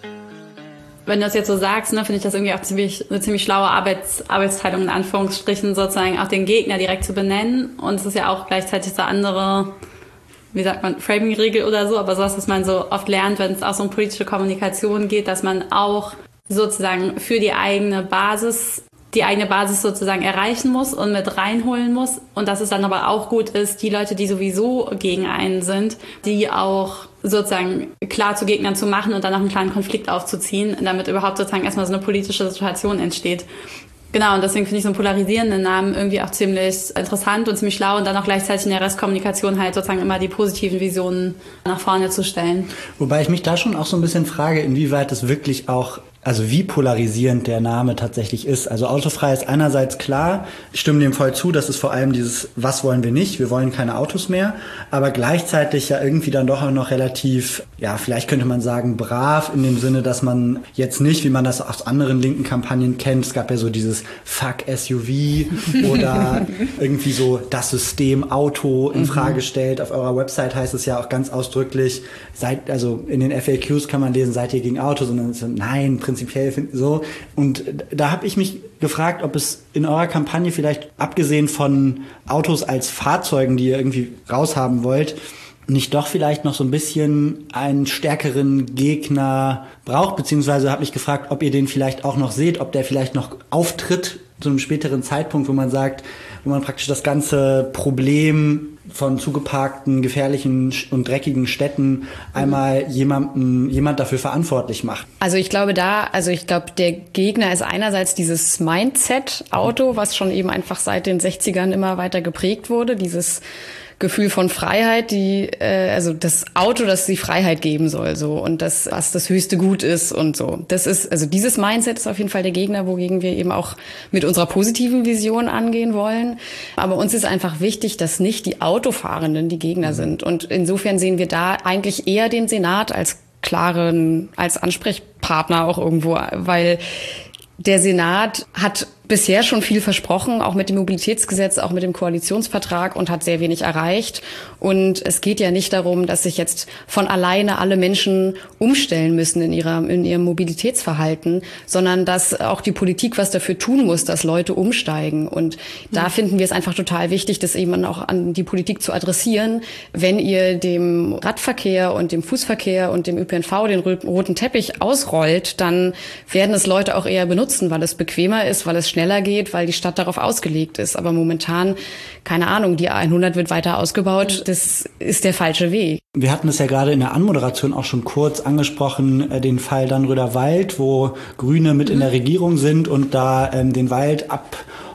Wenn du das jetzt so sagst, ne, finde ich das irgendwie auch ziemlich, eine ziemlich schlaue Arbeits, Arbeitsteilung in Anführungsstrichen, sozusagen auch den Gegner direkt zu benennen. Und es ist ja auch gleichzeitig so andere, wie sagt man, Framing-Regel oder so, aber sowas, was man so oft lernt, wenn es auch so um politische Kommunikation geht, dass man auch sozusagen für die eigene Basis, die eigene Basis sozusagen erreichen muss und mit reinholen muss. Und dass es dann aber auch gut ist, die Leute, die sowieso gegen einen sind, die auch sozusagen klar zu Gegnern zu machen und dann auch einen kleinen Konflikt aufzuziehen, damit überhaupt sozusagen erstmal so eine politische Situation entsteht. Genau, und deswegen finde ich so einen polarisierenden Namen irgendwie auch ziemlich interessant und ziemlich schlau und dann auch gleichzeitig in der Restkommunikation halt sozusagen immer die positiven Visionen nach vorne zu stellen. Wobei ich mich da schon auch so ein bisschen frage, inwieweit es wirklich auch, also wie polarisierend der Name tatsächlich ist. Also autofrei ist einerseits klar, ich stimme dem voll zu, das ist vor allem dieses, was wollen wir nicht, wir wollen keine Autos mehr, aber gleichzeitig ja irgendwie dann doch auch noch relativ, ja, vielleicht könnte man sagen, brav in dem Sinne, dass man jetzt nicht, wie man das aus anderen linken Kampagnen kennt, es gab ja so dieses Fuck S U V oder irgendwie so das System Auto in Frage stellt. Auf eurer Website heißt es ja auch ganz ausdrücklich, seid, also in den F A Qs kann man lesen, seid ihr gegen Autos, und dann so, nein, prinzipiell finden so. Und da habe ich mich gefragt, ob es in eurer Kampagne vielleicht, abgesehen von Autos als Fahrzeugen, die ihr irgendwie raushaben wollt, nicht doch vielleicht noch so ein bisschen einen stärkeren Gegner braucht, beziehungsweise habe ich gefragt, ob ihr den vielleicht auch noch seht, ob der vielleicht noch auftritt zu einem späteren Zeitpunkt, wo man sagt, wo man praktisch das ganze Problem von zugeparkten, gefährlichen und dreckigen Städten einmal jemanden, jemand dafür verantwortlich macht. Also ich glaube da, also ich glaube, der Gegner ist einerseits dieses Mindset-Auto, was schon eben einfach seit den sechzigern immer weiter geprägt wurde, dieses Gefühl von Freiheit, die äh, also das Auto, das die Freiheit geben soll, so, und das, was das höchste Gut ist und so. Das ist, also dieses Mindset ist auf jeden Fall der Gegner, wogegen wir eben auch mit unserer positiven Vision angehen wollen. Aber uns ist einfach wichtig, dass nicht die Autofahrenden die Gegner sind. Und insofern sehen wir da eigentlich eher den Senat als klaren, als Ansprechpartner auch irgendwo, weil der Senat hat bisher schon viel versprochen, auch mit dem Mobilitätsgesetz, auch mit dem Koalitionsvertrag, und hat sehr wenig erreicht. Und es geht ja nicht darum, dass sich jetzt von alleine alle Menschen umstellen müssen in ihrer, in ihrem Mobilitätsverhalten, sondern dass auch die Politik was dafür tun muss, dass Leute umsteigen. Und da mhm. finden wir es einfach total wichtig, das eben auch an die Politik zu adressieren. Wenn ihr dem Radverkehr und dem Fußverkehr und dem Ö P N V den roten Teppich ausrollt, dann werden es Leute auch eher benutzen, weil es bequemer ist, weil es schneller geht, weil die Stadt darauf ausgelegt ist. Aber momentan, keine Ahnung, die A hundert wird weiter ausgebaut. Das ist der falsche Weg. Wir hatten es ja gerade in der Anmoderation auch schon kurz angesprochen, den Fall Dannröder Wald, wo Grüne mit in der Regierung sind und da ähm, den Wald ab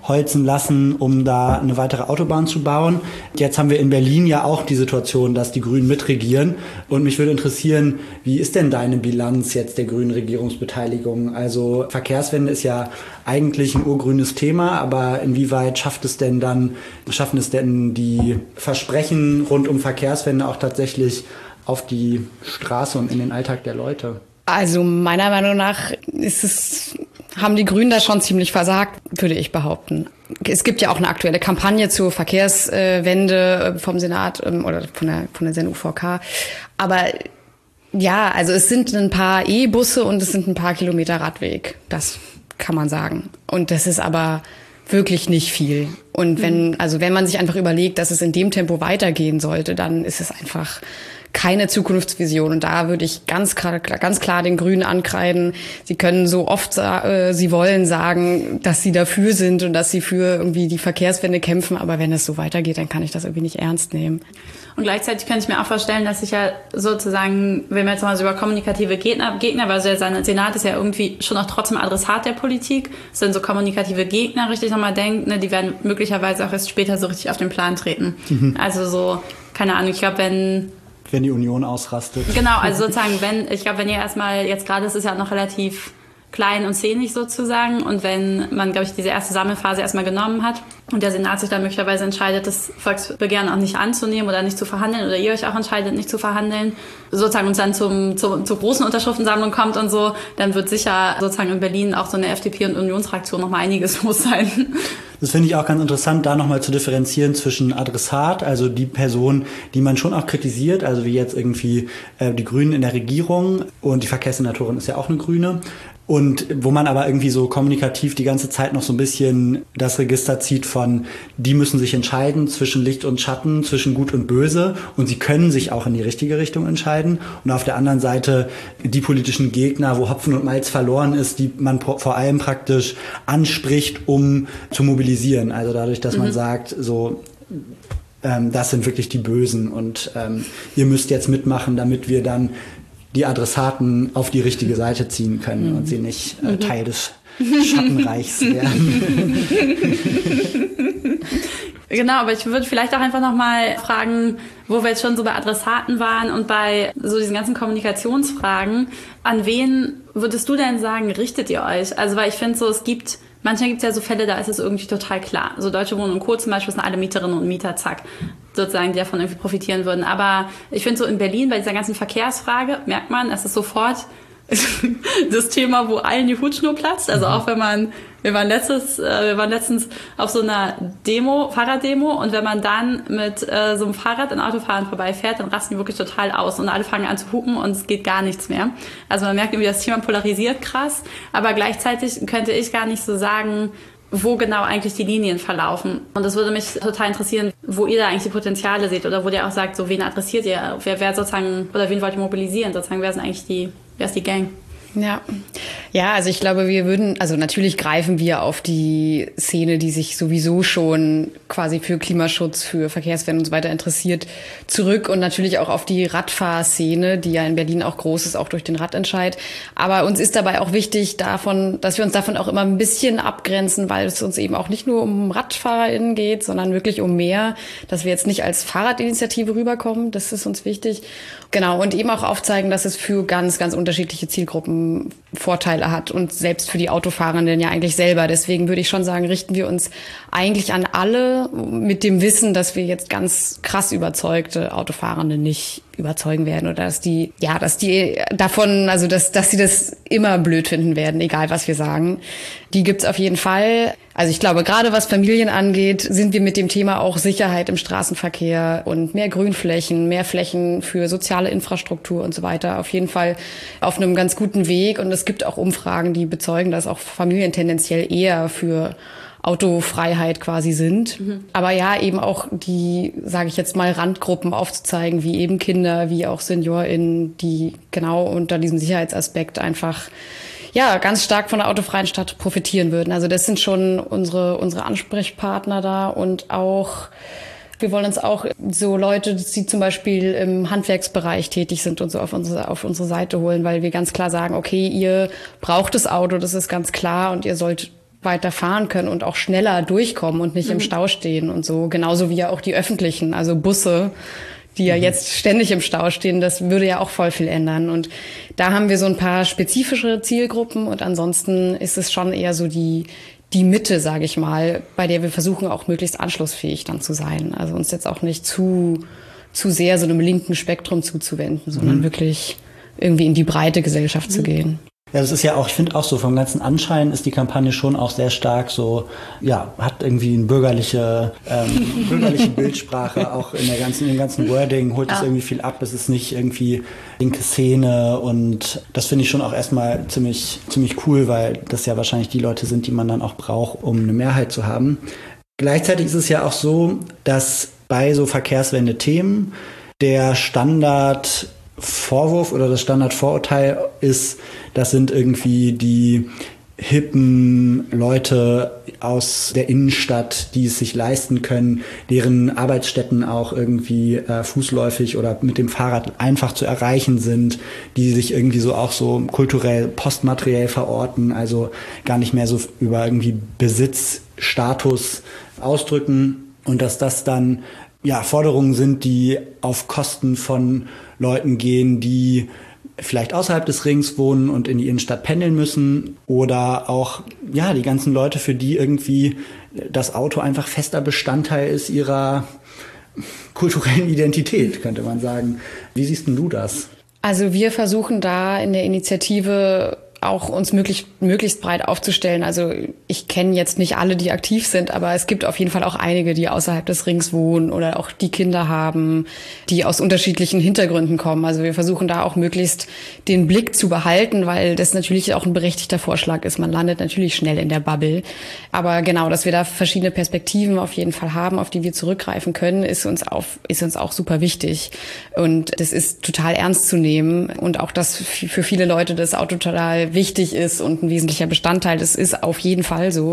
holzen lassen, um da eine weitere Autobahn zu bauen. Jetzt haben wir in Berlin ja auch die Situation, dass die Grünen mitregieren. Und mich würde interessieren, wie ist denn deine Bilanz jetzt der grünen Regierungsbeteiligung? Also Verkehrswende ist ja eigentlich ein urgrünes Thema, aber inwieweit schafft es denn dann, schaffen es denn die Versprechen rund um Verkehrswende auch tatsächlich auf die Straße und in den Alltag der Leute? Also meiner Meinung nach ist es, haben die Grünen da schon ziemlich versagt, würde ich behaupten. Es gibt ja auch eine aktuelle Kampagne zur Verkehrswende vom Senat oder von der, von der S E N U V K. Aber ja, also es sind ein paar E-Busse und es sind ein paar Kilometer Radweg. Das kann man sagen. Und das ist aber wirklich nicht viel. Und wenn, also wenn man sich einfach überlegt, dass es in dem Tempo weitergehen sollte, dann ist es einfach keine Zukunftsvision. Und da würde ich ganz klar, ganz klar den Grünen ankreiden. Sie können so oft äh, sie wollen sagen, dass sie dafür sind und dass sie für irgendwie die Verkehrswende kämpfen. Aber wenn es so weitergeht, dann kann ich das irgendwie nicht ernst nehmen. Und gleichzeitig könnte ich mir auch vorstellen, dass sich ja sozusagen, wenn wir jetzt mal so über kommunikative Gegner, Gegner, weil so der Senat ist ja irgendwie schon auch trotzdem Adressat der Politik, es sind so kommunikative Gegner, richtig nochmal denkt, ne, die werden möglicherweise auch erst später so richtig auf den Plan treten. Mhm. Also so, keine Ahnung, ich glaube, wenn Wenn die Union ausrastet. Genau, also sozusagen, wenn, ich glaube, wenn ihr erstmal, jetzt gerade ist es ja noch relativ klein und szenisch sozusagen, und wenn man, glaube ich, diese erste Sammelphase erstmal genommen hat und der Senat sich dann möglicherweise entscheidet, das Volksbegehren auch nicht anzunehmen oder nicht zu verhandeln, oder ihr euch auch entscheidet, nicht zu verhandeln, sozusagen uns dann zum, zum, zur großen Unterschriftensammlung kommt und so, dann wird sicher sozusagen in Berlin auch so eine F D P- und Unionsfraktion noch mal einiges los sein. Das finde ich auch ganz interessant, da nochmal zu differenzieren zwischen Adressat, also die Person, die man schon auch kritisiert, also wie jetzt irgendwie äh, die Grünen in der Regierung, und die Verkehrssenatorin ist ja auch eine Grüne, und wo man aber irgendwie so kommunikativ die ganze Zeit noch so ein bisschen das Register zieht von, die müssen sich entscheiden zwischen Licht und Schatten, zwischen Gut und Böse, und sie können sich auch in die richtige Richtung entscheiden. Und auf der anderen Seite die politischen Gegner, wo Hopfen und Malz verloren ist, die man vor allem praktisch anspricht, um zu mobilisieren. Also dadurch, dass mhm. man sagt, so, ähm, das sind wirklich die Bösen und ähm, ihr müsst jetzt mitmachen, damit wir dann die Adressaten auf die richtige Seite ziehen können mhm. und sie nicht äh, Teil des Schattenreichs werden. Genau, aber ich würde vielleicht auch einfach nochmal fragen, wo wir jetzt schon so bei Adressaten waren und bei so diesen ganzen Kommunikationsfragen, an wen würdest du denn sagen, richtet ihr euch? Also weil ich finde so, es gibt, manchmal gibt es ja so Fälle, da ist es irgendwie total klar. So Deutsche Wohnen und Co. zum Beispiel sind alle Mieterinnen und Mieter, zack, sozusagen, die davon irgendwie profitieren würden. Aber ich finde so in Berlin, bei dieser ganzen Verkehrsfrage, merkt man, es ist sofort das Thema, wo allen die Hutschnur platzt. Also auch wenn man, wir waren letztes, äh, wir waren letztens auf so einer Demo, Fahrraddemo, und wenn man dann mit äh, so einem Fahrrad an Autofahrern vorbeifährt, dann rasten die wirklich total aus und alle fangen an zu hupen und es geht gar nichts mehr. Also man merkt irgendwie, das Thema polarisiert krass, aber gleichzeitig könnte ich gar nicht so sagen, wo genau eigentlich die Linien verlaufen. Und das würde mich total interessieren, wo ihr da eigentlich die Potenziale seht oder wo ihr auch sagt, so wen adressiert ihr, wer, wer sozusagen, oder wen wollt ihr mobilisieren, sozusagen, wer sind eigentlich die, wer ist die Gang? Ja, ja, also ich glaube, wir würden, also natürlich greifen wir auf die Szene, die sich sowieso schon quasi für Klimaschutz, für Verkehrswende und so weiter interessiert, zurück, und natürlich auch auf die Radfahrszene, die ja in Berlin auch groß ist, auch durch den Radentscheid. Aber uns ist dabei auch wichtig davon, dass wir uns davon auch immer ein bisschen abgrenzen, weil es uns eben auch nicht nur um RadfahrerInnen geht, sondern wirklich um mehr, dass wir jetzt nicht als Fahrradinitiative rüberkommen. Das ist uns wichtig. Genau, und eben auch aufzeigen, dass es für ganz, ganz unterschiedliche Zielgruppen Vorteile hat und selbst für die Autofahrenden ja eigentlich selber. Deswegen würde ich schon sagen, richten wir uns eigentlich an alle mit dem Wissen, dass wir jetzt ganz krass überzeugte Autofahrende nicht überzeugen werden oder dass die, ja, dass die davon, also dass, dass sie das immer blöd finden werden, egal was wir sagen. Die gibt's auf jeden Fall. Also ich glaube, gerade was Familien angeht, sind wir mit dem Thema auch Sicherheit im Straßenverkehr und mehr Grünflächen, mehr Flächen für soziale Infrastruktur und so weiter auf jeden Fall auf einem ganz guten Weg. Und es gibt auch Umfragen, die bezeugen, dass auch Familien tendenziell eher für Autofreiheit quasi sind. Mhm. Aber ja, eben auch die, sage ich jetzt mal, Randgruppen aufzuzeigen, wie eben Kinder, wie auch SeniorInnen, die genau unter diesem Sicherheitsaspekt einfach ja ganz stark von der autofreien Stadt profitieren würden. Also das sind schon unsere unsere Ansprechpartner da, und auch wir wollen uns auch so Leute, die zum Beispiel im Handwerksbereich tätig sind und so auf unsere, auf unsere Seite holen, weil wir ganz klar sagen, okay, ihr braucht das Auto, das ist ganz klar, und ihr sollt weiter fahren können und auch schneller durchkommen und nicht mhm. im Stau stehen und so. Genauso wie ja auch die öffentlichen, also Busse, die ja mhm. jetzt ständig im Stau stehen, das würde ja auch voll viel ändern. Und da haben wir so ein paar spezifische Zielgruppen und ansonsten ist es schon eher so die die Mitte, sage ich mal, bei der wir versuchen auch möglichst anschlussfähig dann zu sein. Also uns jetzt auch nicht zu zu sehr so einem linken Spektrum zuzuwenden, sondern mhm. wirklich irgendwie in die breite Gesellschaft mhm. zu gehen. Ja, das ist ja auch, ich finde auch so vom ganzen Anschein ist die Kampagne schon auch sehr stark so, ja, hat irgendwie eine bürgerliche, ähm, bürgerliche Bildsprache, auch in der ganzen, in dem ganzen Wording holt es ja. irgendwie viel ab. Es ist nicht irgendwie linke Szene und das finde ich schon auch erstmal ziemlich, ziemlich cool, weil das ja wahrscheinlich die Leute sind, die man dann auch braucht, um eine Mehrheit zu haben. Gleichzeitig ist es ja auch so, dass bei so Verkehrswende-Themen der Standard Vorwurf oder das Standardvorurteil ist, das sind irgendwie die hippen Leute aus der Innenstadt, die es sich leisten können, deren Arbeitsstätten auch irgendwie äh, fußläufig oder mit dem Fahrrad einfach zu erreichen sind, die sich irgendwie so auch so kulturell, postmateriell verorten, also gar nicht mehr so über irgendwie Besitz, Status ausdrücken und dass das dann ja Forderungen sind, die auf Kosten von Leuten gehen, die vielleicht außerhalb des Rings wohnen und in die Innenstadt pendeln müssen oder auch ja die ganzen Leute, für die irgendwie das Auto einfach fester Bestandteil ist ihrer kulturellen Identität, könnte man sagen. Wie siehst denn du das? Also wir versuchen da in der Initiative auch uns möglichst, möglichst breit aufzustellen. Also ich kenne jetzt nicht alle, die aktiv sind, aber es gibt auf jeden Fall auch einige, die außerhalb des Rings wohnen oder auch die Kinder haben, die aus unterschiedlichen Hintergründen kommen. Also wir versuchen da auch möglichst den Blick zu behalten, weil das natürlich auch ein berechtigter Vorschlag ist. Man landet natürlich schnell in der Bubble. Aber genau, dass wir da verschiedene Perspektiven auf jeden Fall haben, auf die wir zurückgreifen können, ist uns, auf, ist uns auch super wichtig. Und das ist total ernst zu nehmen. Und auch, dass für viele Leute das Auto total wichtig ist und ein wesentlicher Bestandteil. Das ist auf jeden Fall so.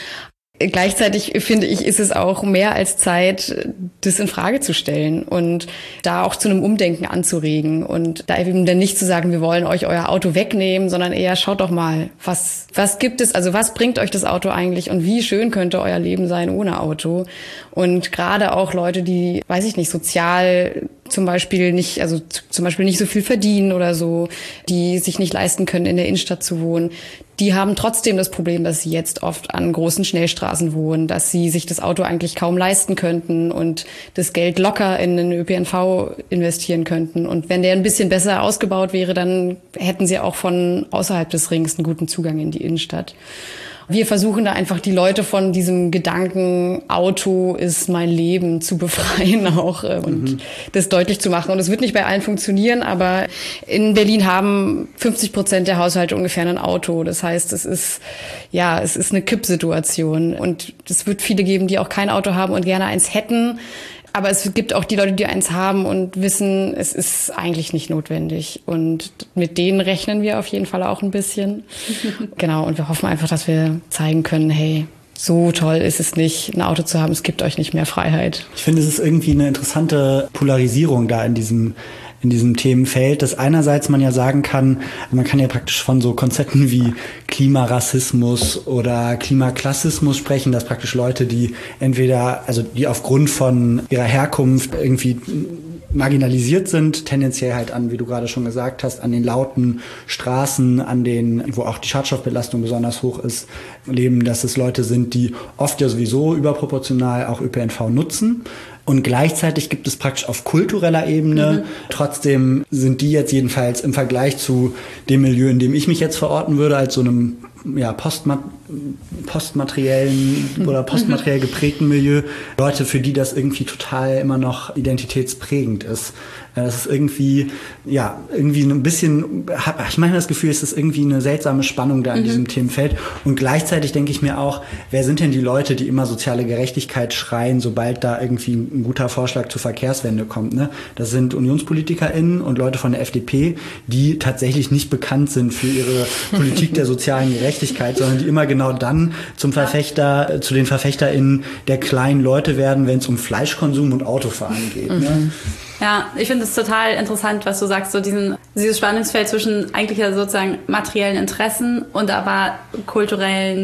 Gleichzeitig finde ich, ist es auch mehr als Zeit, das in Frage zu stellen und da auch zu einem Umdenken anzuregen und da eben dann nicht zu sagen, wir wollen euch euer Auto wegnehmen, sondern eher schaut doch mal, was, was gibt es, also was bringt euch das Auto eigentlich und wie schön könnte euer Leben sein ohne Auto? Und gerade auch Leute, die, weiß ich nicht, sozial zum Beispiel nicht, also zum Beispiel nicht so viel verdienen oder so, die sich nicht leisten können, in der Innenstadt zu wohnen, die haben trotzdem das Problem, dass sie jetzt oft an großen Schnellstraßen wohnen, dass sie sich das Auto eigentlich kaum leisten könnten und das Geld locker in den Ö P N V investieren könnten. Und wenn der ein bisschen besser ausgebaut wäre, dann hätten sie auch von außerhalb des Rings einen guten Zugang in die Innenstadt. Wir versuchen da einfach die Leute von diesem Gedanken, Auto ist mein Leben, zu befreien auch äh, und mhm. das deutlich zu machen. Und es wird nicht bei allen funktionieren, aber in Berlin haben fünfzig Prozent der Haushalte ungefähr ein Auto. Das heißt, es ist, ja, es ist eine Kippsituation. Und es wird viele geben, die auch kein Auto haben und gerne eins hätten. Aber es gibt auch die Leute, die eins haben und wissen, es ist eigentlich nicht notwendig. Und mit denen rechnen wir auf jeden Fall auch ein bisschen. Genau, und wir hoffen einfach, dass wir zeigen können, hey, so toll ist es nicht, ein Auto zu haben. Es gibt euch nicht mehr Freiheit. Ich finde, es ist irgendwie eine interessante Polarisierung da in diesem in diesem Themenfeld, dass einerseits man ja sagen kann, man kann ja praktisch von so Konzepten wie Klimarassismus oder Klimaklassismus sprechen, dass praktisch Leute, die entweder, also die aufgrund von ihrer Herkunft irgendwie marginalisiert sind, tendenziell halt an, wie du gerade schon gesagt hast, an den lauten Straßen, an den, wo auch die Schadstoffbelastung besonders hoch ist, leben, dass es Leute sind, die oft ja sowieso überproportional auch Ö P N V nutzen. Und gleichzeitig gibt es praktisch auf kultureller Ebene, mhm. trotzdem sind die jetzt jedenfalls im Vergleich zu dem Milieu, in dem ich mich jetzt verorten würde, als so einem ja, postma- postmateriellen oder postmateriell geprägten Milieu, Leute, für die das irgendwie total immer noch identitätsprägend ist. Das ist irgendwie, ja, irgendwie ein bisschen, hab, ich meine das Gefühl, es ist irgendwie eine seltsame Spannung da in mhm. diesem Themenfeld. Und gleichzeitig denke ich mir auch, wer sind denn die Leute, die immer soziale Gerechtigkeit schreien, sobald da irgendwie ein guter Vorschlag zur Verkehrswende kommt, ne? Das sind UnionspolitikerInnen und Leute von der F D P, die tatsächlich nicht bekannt sind für ihre Politik der sozialen Gerechtigkeit, sondern die immer genau dann zum Verfechter, zu den VerfechterInnen der kleinen Leute werden, wenn es um Fleischkonsum und Autofahren geht, mhm. ne? Ja, ich finde es total interessant, was du sagst, so diesen, dieses Spannungsfeld zwischen eigentlich ja sozusagen materiellen Interessen und aber kulturellen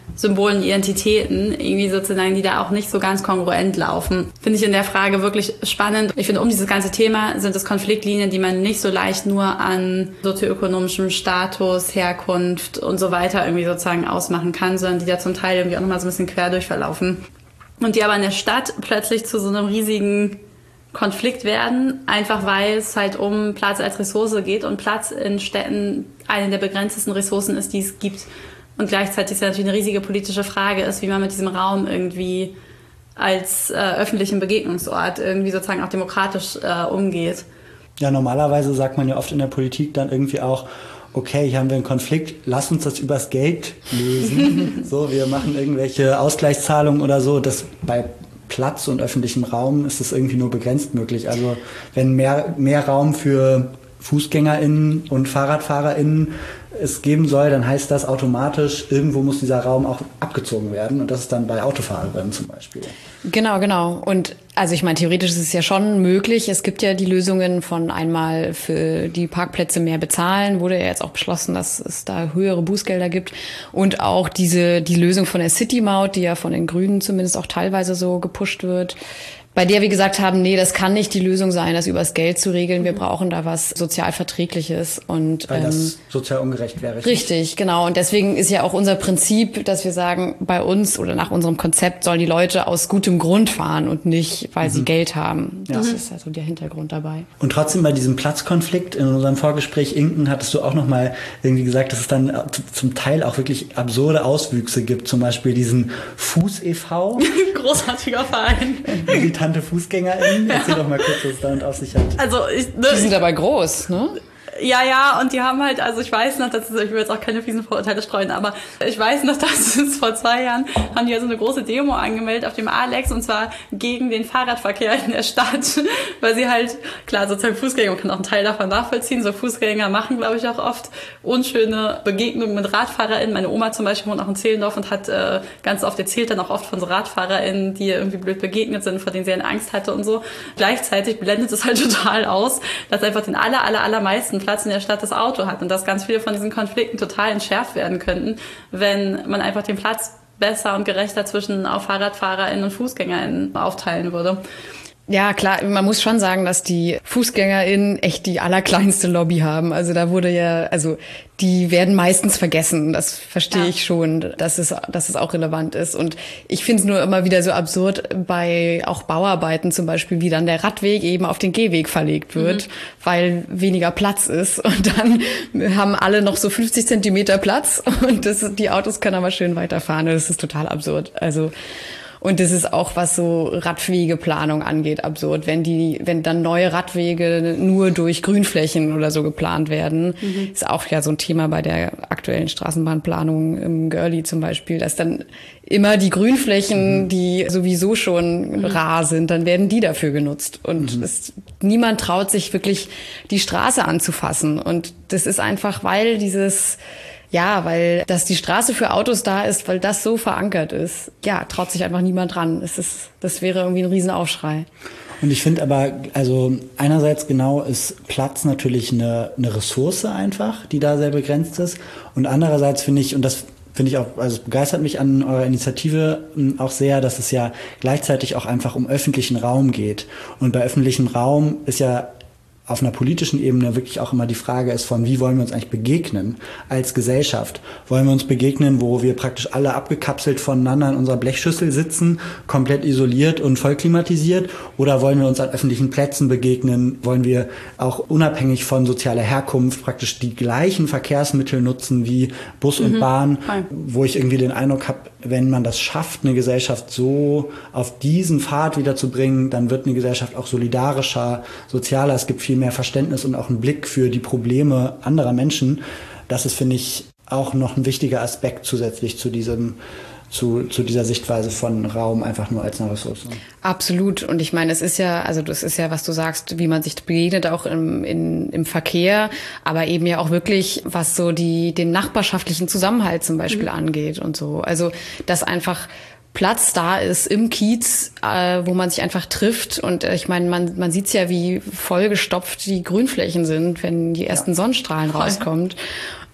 Symbolen, Identitäten, irgendwie sozusagen, die da auch nicht so ganz kongruent laufen. Finde ich in der Frage wirklich spannend. Ich finde, um dieses ganze Thema sind es Konfliktlinien, die man nicht so leicht nur an sozioökonomischem Status, Herkunft und so weiter irgendwie sozusagen ausmachen kann, sondern die da zum Teil irgendwie auch nochmal so ein bisschen quer durchverlaufen. Und die aber in der Stadt plötzlich zu so einem riesigen Konflikt werden, einfach weil es halt um Platz als Ressource geht und Platz in Städten eine der begrenztesten Ressourcen ist, die es gibt. Und gleichzeitig ist ja natürlich eine riesige politische Frage ist, wie man mit diesem Raum irgendwie als äh, öffentlichen Begegnungsort irgendwie sozusagen auch demokratisch äh, umgeht. Ja, normalerweise sagt man ja oft in der Politik dann irgendwie auch, okay, hier haben wir einen Konflikt, lass uns das übers Geld lösen. So, wir machen irgendwelche Ausgleichszahlungen oder so. Das bei Platz und öffentlichem Raum ist das irgendwie nur begrenzt möglich. Also wenn mehr, mehr Raum für FußgängerInnen und FahrradfahrerInnen es geben soll, dann heißt das automatisch, irgendwo muss dieser Raum auch abgezogen werden. Und das ist dann bei Autofahrerinnen zum Beispiel. Genau, genau. Und also ich meine, theoretisch ist es ja schon möglich. Es gibt ja die Lösungen von einmal für die Parkplätze mehr bezahlen. Wurde ja jetzt auch beschlossen, dass es da höhere Bußgelder gibt. Und auch diese die Lösung von der City-Maut, die ja von den Grünen zumindest auch teilweise so gepusht wird. Bei der wir gesagt haben, nee, das kann nicht die Lösung sein, das übers Geld zu regeln. Wir brauchen da was sozial Verträgliches. Und, Weil das ähm, sozial ungerecht wäre. Richtig, genau. Und deswegen ist ja auch unser Prinzip, dass wir sagen, bei uns oder nach unserem Konzept sollen die Leute aus gutem Grund fahren und nicht, weil mhm. sie Geld haben. Das mhm. ist also der Hintergrund dabei. Und trotzdem bei diesem Platzkonflikt in unserem Vorgespräch, Inken, hattest du auch nochmal irgendwie gesagt, dass es dann zum Teil auch wirklich absurde Auswüchse gibt. Zum Beispiel diesen Fuß e V Großartiger Verein. Militante FußgängerInnen. Erzähl doch mal kurz, was es damit auf sich hat. Also ich, ne, die sind dabei groß, ne? Ja, ja, und die haben halt, also ich weiß noch, das ist, ich will jetzt auch keine fiesen Vorurteile streuen, aber ich weiß noch, dass es vor zwei Jahren haben die ja so eine große Demo angemeldet auf dem Alex und zwar gegen den Fahrradverkehr in der Stadt, weil sie halt, klar, sozusagen Fußgänger, man kann auch einen Teil davon nachvollziehen, so Fußgänger machen, glaube ich, auch oft unschöne Begegnungen mit RadfahrerInnen. Meine Oma zum Beispiel wohnt auch in Zehlendorf und hat äh, ganz oft erzählt dann auch oft von so RadfahrerInnen, die ihr irgendwie blöd begegnet sind, vor denen sie eine Angst hatte und so. Gleichzeitig blendet es halt total aus, dass einfach den aller, aller, allermeisten Platz in der Stadt das Auto hat und dass ganz viele von diesen Konflikten total entschärft werden könnten, wenn man einfach den Platz besser und gerechter zwischen auch FahrradfahrerInnen und FußgängerInnen aufteilen würde. Ja, klar, man muss schon sagen, dass die FußgängerInnen echt die allerkleinste Lobby haben. Also da wurde ja, also die werden meistens vergessen. Das verstehe ja. ich schon, dass es, dass es auch relevant ist. Und ich finde es nur immer wieder so absurd bei auch Bauarbeiten zum Beispiel, wie dann der Radweg eben auf den Gehweg verlegt wird, mhm. weil weniger Platz ist. Und dann haben alle noch so fünfzig Zentimeter Platz und das, die Autos können aber schön weiterfahren. Das ist total absurd. Also und das ist auch, was so Radwegeplanung angeht, absurd. Wenn die, wenn dann neue Radwege nur durch Grünflächen oder so geplant werden, mhm. ist auch ja so ein Thema bei der aktuellen Straßenbahnplanung im Görli zum Beispiel, dass dann immer die Grünflächen, mhm. die sowieso schon mhm. rar sind, dann werden die dafür genutzt. Und mhm. es, niemand traut sich wirklich, die Straße anzufassen. Und das ist einfach, weil dieses Ja, weil dass die Straße für Autos da ist, weil das so verankert ist. Ja, traut sich einfach niemand dran. Es ist, das wäre irgendwie ein Riesenaufschrei. Und ich finde aber, also einerseits genau ist Platz natürlich eine, eine Ressource einfach, die da sehr begrenzt ist. Und andererseits finde ich, und das finde ich auch, also es begeistert mich an eurer Initiative auch sehr, dass es ja gleichzeitig auch einfach um öffentlichen Raum geht. Und bei öffentlichem Raum ist ja auf einer politischen Ebene wirklich auch immer die Frage ist von, wie wollen wir uns eigentlich begegnen als Gesellschaft? Wollen wir uns begegnen, wo wir praktisch alle abgekapselt voneinander in unserer Blechschüssel sitzen, komplett isoliert und voll klimatisiert? Oder wollen wir uns an öffentlichen Plätzen begegnen? Wollen wir auch unabhängig von sozialer Herkunft praktisch die gleichen Verkehrsmittel nutzen wie Bus und mhm. Bahn? Hi. Wo ich irgendwie den Eindruck habe, wenn man das schafft, eine Gesellschaft so auf diesen Pfad wieder zu bringen, dann wird eine Gesellschaft auch solidarischer, sozialer. Es gibt viel mehr Verständnis und auch einen Blick für die Probleme anderer Menschen. Das ist, finde ich, auch noch ein wichtiger Aspekt zusätzlich zu diesem Zu, zu dieser Sichtweise von Raum einfach nur als eine Ressource. Absolut. Und ich meine, es ist ja, also das ist ja, was du sagst, wie man sich begegnet, auch im, in, im Verkehr, aber eben ja auch wirklich, was so die, den nachbarschaftlichen Zusammenhalt zum Beispiel mhm. angeht und so. Also, dass einfach Platz da ist im Kiez, äh, wo man sich einfach trifft. Und äh, ich meine, man, man sieht's ja, wie vollgestopft die Grünflächen sind, wenn die ersten ja. Sonnenstrahlen rauskommen.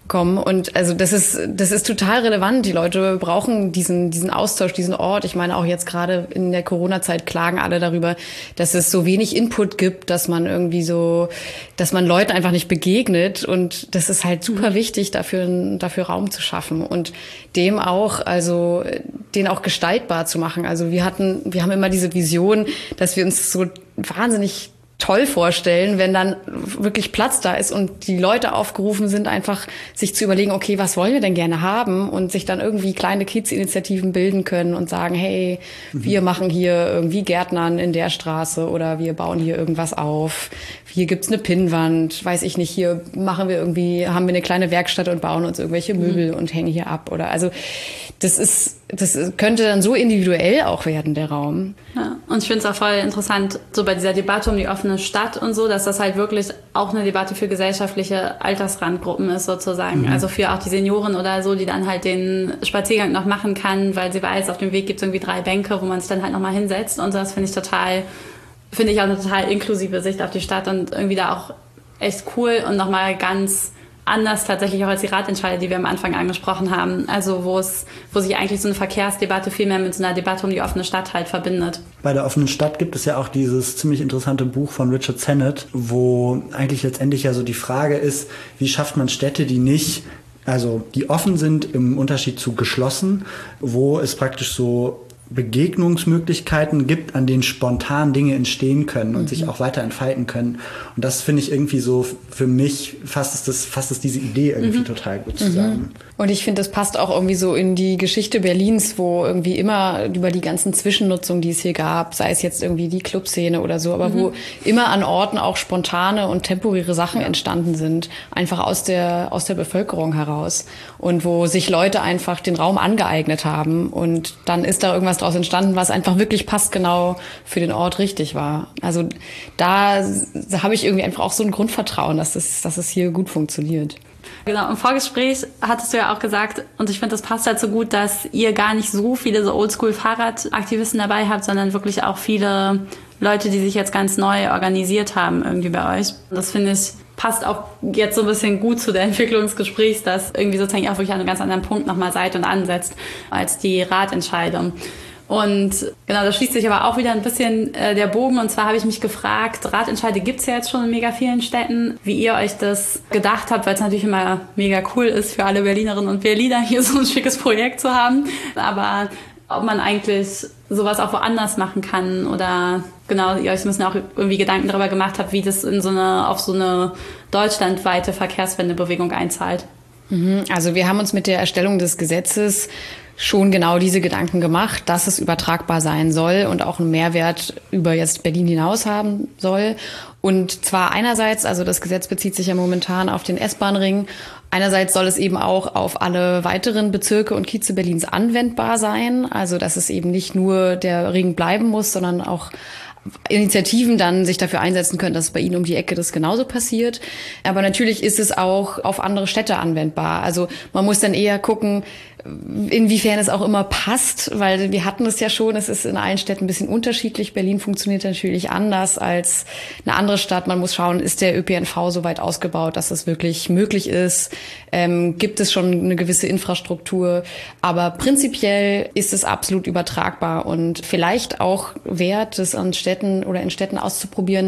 kommen. Und also das ist, das ist total relevant. Die Leute brauchen diesen, diesen Austausch, diesen Ort. Ich meine, auch jetzt gerade in der Corona-Zeit klagen alle darüber, dass es so wenig Input gibt, dass man irgendwie so, dass man Leuten einfach nicht begegnet. Und das ist halt super wichtig, dafür, dafür Raum zu schaffen und dem auch, also, den auch gestaltbar zu machen. Also wir hatten, wir haben immer diese Vision, dass wir uns so wahnsinnig toll vorstellen, wenn dann wirklich Platz da ist und die Leute aufgerufen sind, einfach sich zu überlegen, okay, was wollen wir denn gerne haben und sich dann irgendwie kleine Kiez-Initiativen bilden können und sagen, hey, mhm. wir machen hier irgendwie Gärtnern in der Straße oder wir bauen hier irgendwas auf. Hier gibt's eine Pinnwand, weiß ich nicht, hier machen wir irgendwie, haben wir eine kleine Werkstatt und bauen uns irgendwelche Möbel mhm. und hängen hier ab oder also das ist, das könnte dann so individuell auch werden, der Raum. Ja, und ich finde es auch voll interessant, so bei dieser Debatte um die offene Stadt und so, dass das halt wirklich auch eine Debatte für gesellschaftliche Altersrandgruppen ist sozusagen. Mhm. Also für auch die Senioren oder so, die dann halt den Spaziergang noch machen kann, weil sie weiß, auf dem Weg gibt es irgendwie drei Bänke, wo man sich dann halt nochmal hinsetzt und so. Das finde ich total, finde ich auch eine total inklusive Sicht auf die Stadt und irgendwie da auch echt cool und nochmal ganz anders tatsächlich auch als die Ratentscheide, die wir am Anfang angesprochen haben. Also wo es, wo sich eigentlich so eine Verkehrsdebatte viel mehr mit so einer Debatte um die offene Stadt halt verbindet. Bei der offenen Stadt gibt es ja auch dieses ziemlich interessante Buch von Richard Sennett, wo eigentlich letztendlich ja so die Frage ist, wie schafft man Städte, die nicht, also die offen sind im Unterschied zu geschlossen, wo es praktisch so Begegnungsmöglichkeiten gibt, an denen spontan Dinge entstehen können und mhm. sich auch weiter entfalten können. Und das finde ich irgendwie so, für mich fasst es, das, fasst es diese Idee irgendwie mhm. total gut zusammen. Mhm. Und ich finde, das passt auch irgendwie so in die Geschichte Berlins, wo irgendwie immer über die ganzen Zwischennutzungen, die es hier gab, sei es jetzt irgendwie die Clubszene oder so, aber mhm. wo immer an Orten auch spontane und temporäre Sachen ja. entstanden sind, einfach aus der, aus der Bevölkerung heraus. Und wo sich Leute einfach den Raum angeeignet haben und dann ist da irgendwas draus entstanden, was einfach wirklich passgenau für den Ort richtig war. Also da, da habe ich irgendwie einfach auch so ein Grundvertrauen, dass es, dass es hier gut funktioniert. Genau, im Vorgespräch hattest du ja auch gesagt, und ich finde, das passt halt so gut, dass ihr gar nicht so viele so Oldschool-Fahrradaktivisten dabei habt, sondern wirklich auch viele Leute, die sich jetzt ganz neu organisiert haben irgendwie bei euch. Das finde ich passt auch jetzt so ein bisschen gut zu der Entwicklung des Gesprächs, dass irgendwie sozusagen auch wirklich an einem ganz anderen Punkt nochmal seid und ansetzt als die Ratentscheidung. Und genau, da schließt sich aber auch wieder ein bisschen äh, der Bogen. Und zwar habe ich mich gefragt, Ratentscheide gibt's ja jetzt schon in mega vielen Städten, wie ihr euch das gedacht habt, weil es natürlich immer mega cool ist für alle Berlinerinnen und Berliner, hier so ein schickes Projekt zu haben. Aber ob man eigentlich sowas auch woanders machen kann oder genau, ihr euch müssen auch irgendwie Gedanken darüber gemacht habt, wie das in so eine, auf so eine deutschlandweite Verkehrswendebewegung einzahlt. Also wir haben uns mit der Erstellung des Gesetzes schon genau diese Gedanken gemacht, dass es übertragbar sein soll und auch einen Mehrwert über jetzt Berlin hinaus haben soll. Und zwar einerseits, also das Gesetz bezieht sich ja momentan auf den S-Bahn-Ring, einerseits soll es eben auch auf alle weiteren Bezirke und Kieze Berlins anwendbar sein, also dass es eben nicht nur der Ring bleiben muss, sondern auch Initiativen dann sich dafür einsetzen können, dass bei Ihnen um die Ecke das genauso passiert. Aber natürlich ist es auch auf andere Städte anwendbar. Also man muss dann eher gucken, inwiefern es auch immer passt, weil wir hatten es ja schon, es ist in allen Städten ein bisschen unterschiedlich. Berlin funktioniert natürlich anders als eine andere Stadt. Man muss schauen, ist der Ö P N V so weit ausgebaut, dass es wirklich möglich ist? Ähm, gibt es schon eine gewisse Infrastruktur? Aber prinzipiell ist es absolut übertragbar und vielleicht auch wert, es an Städten oder in Städten auszuprobieren,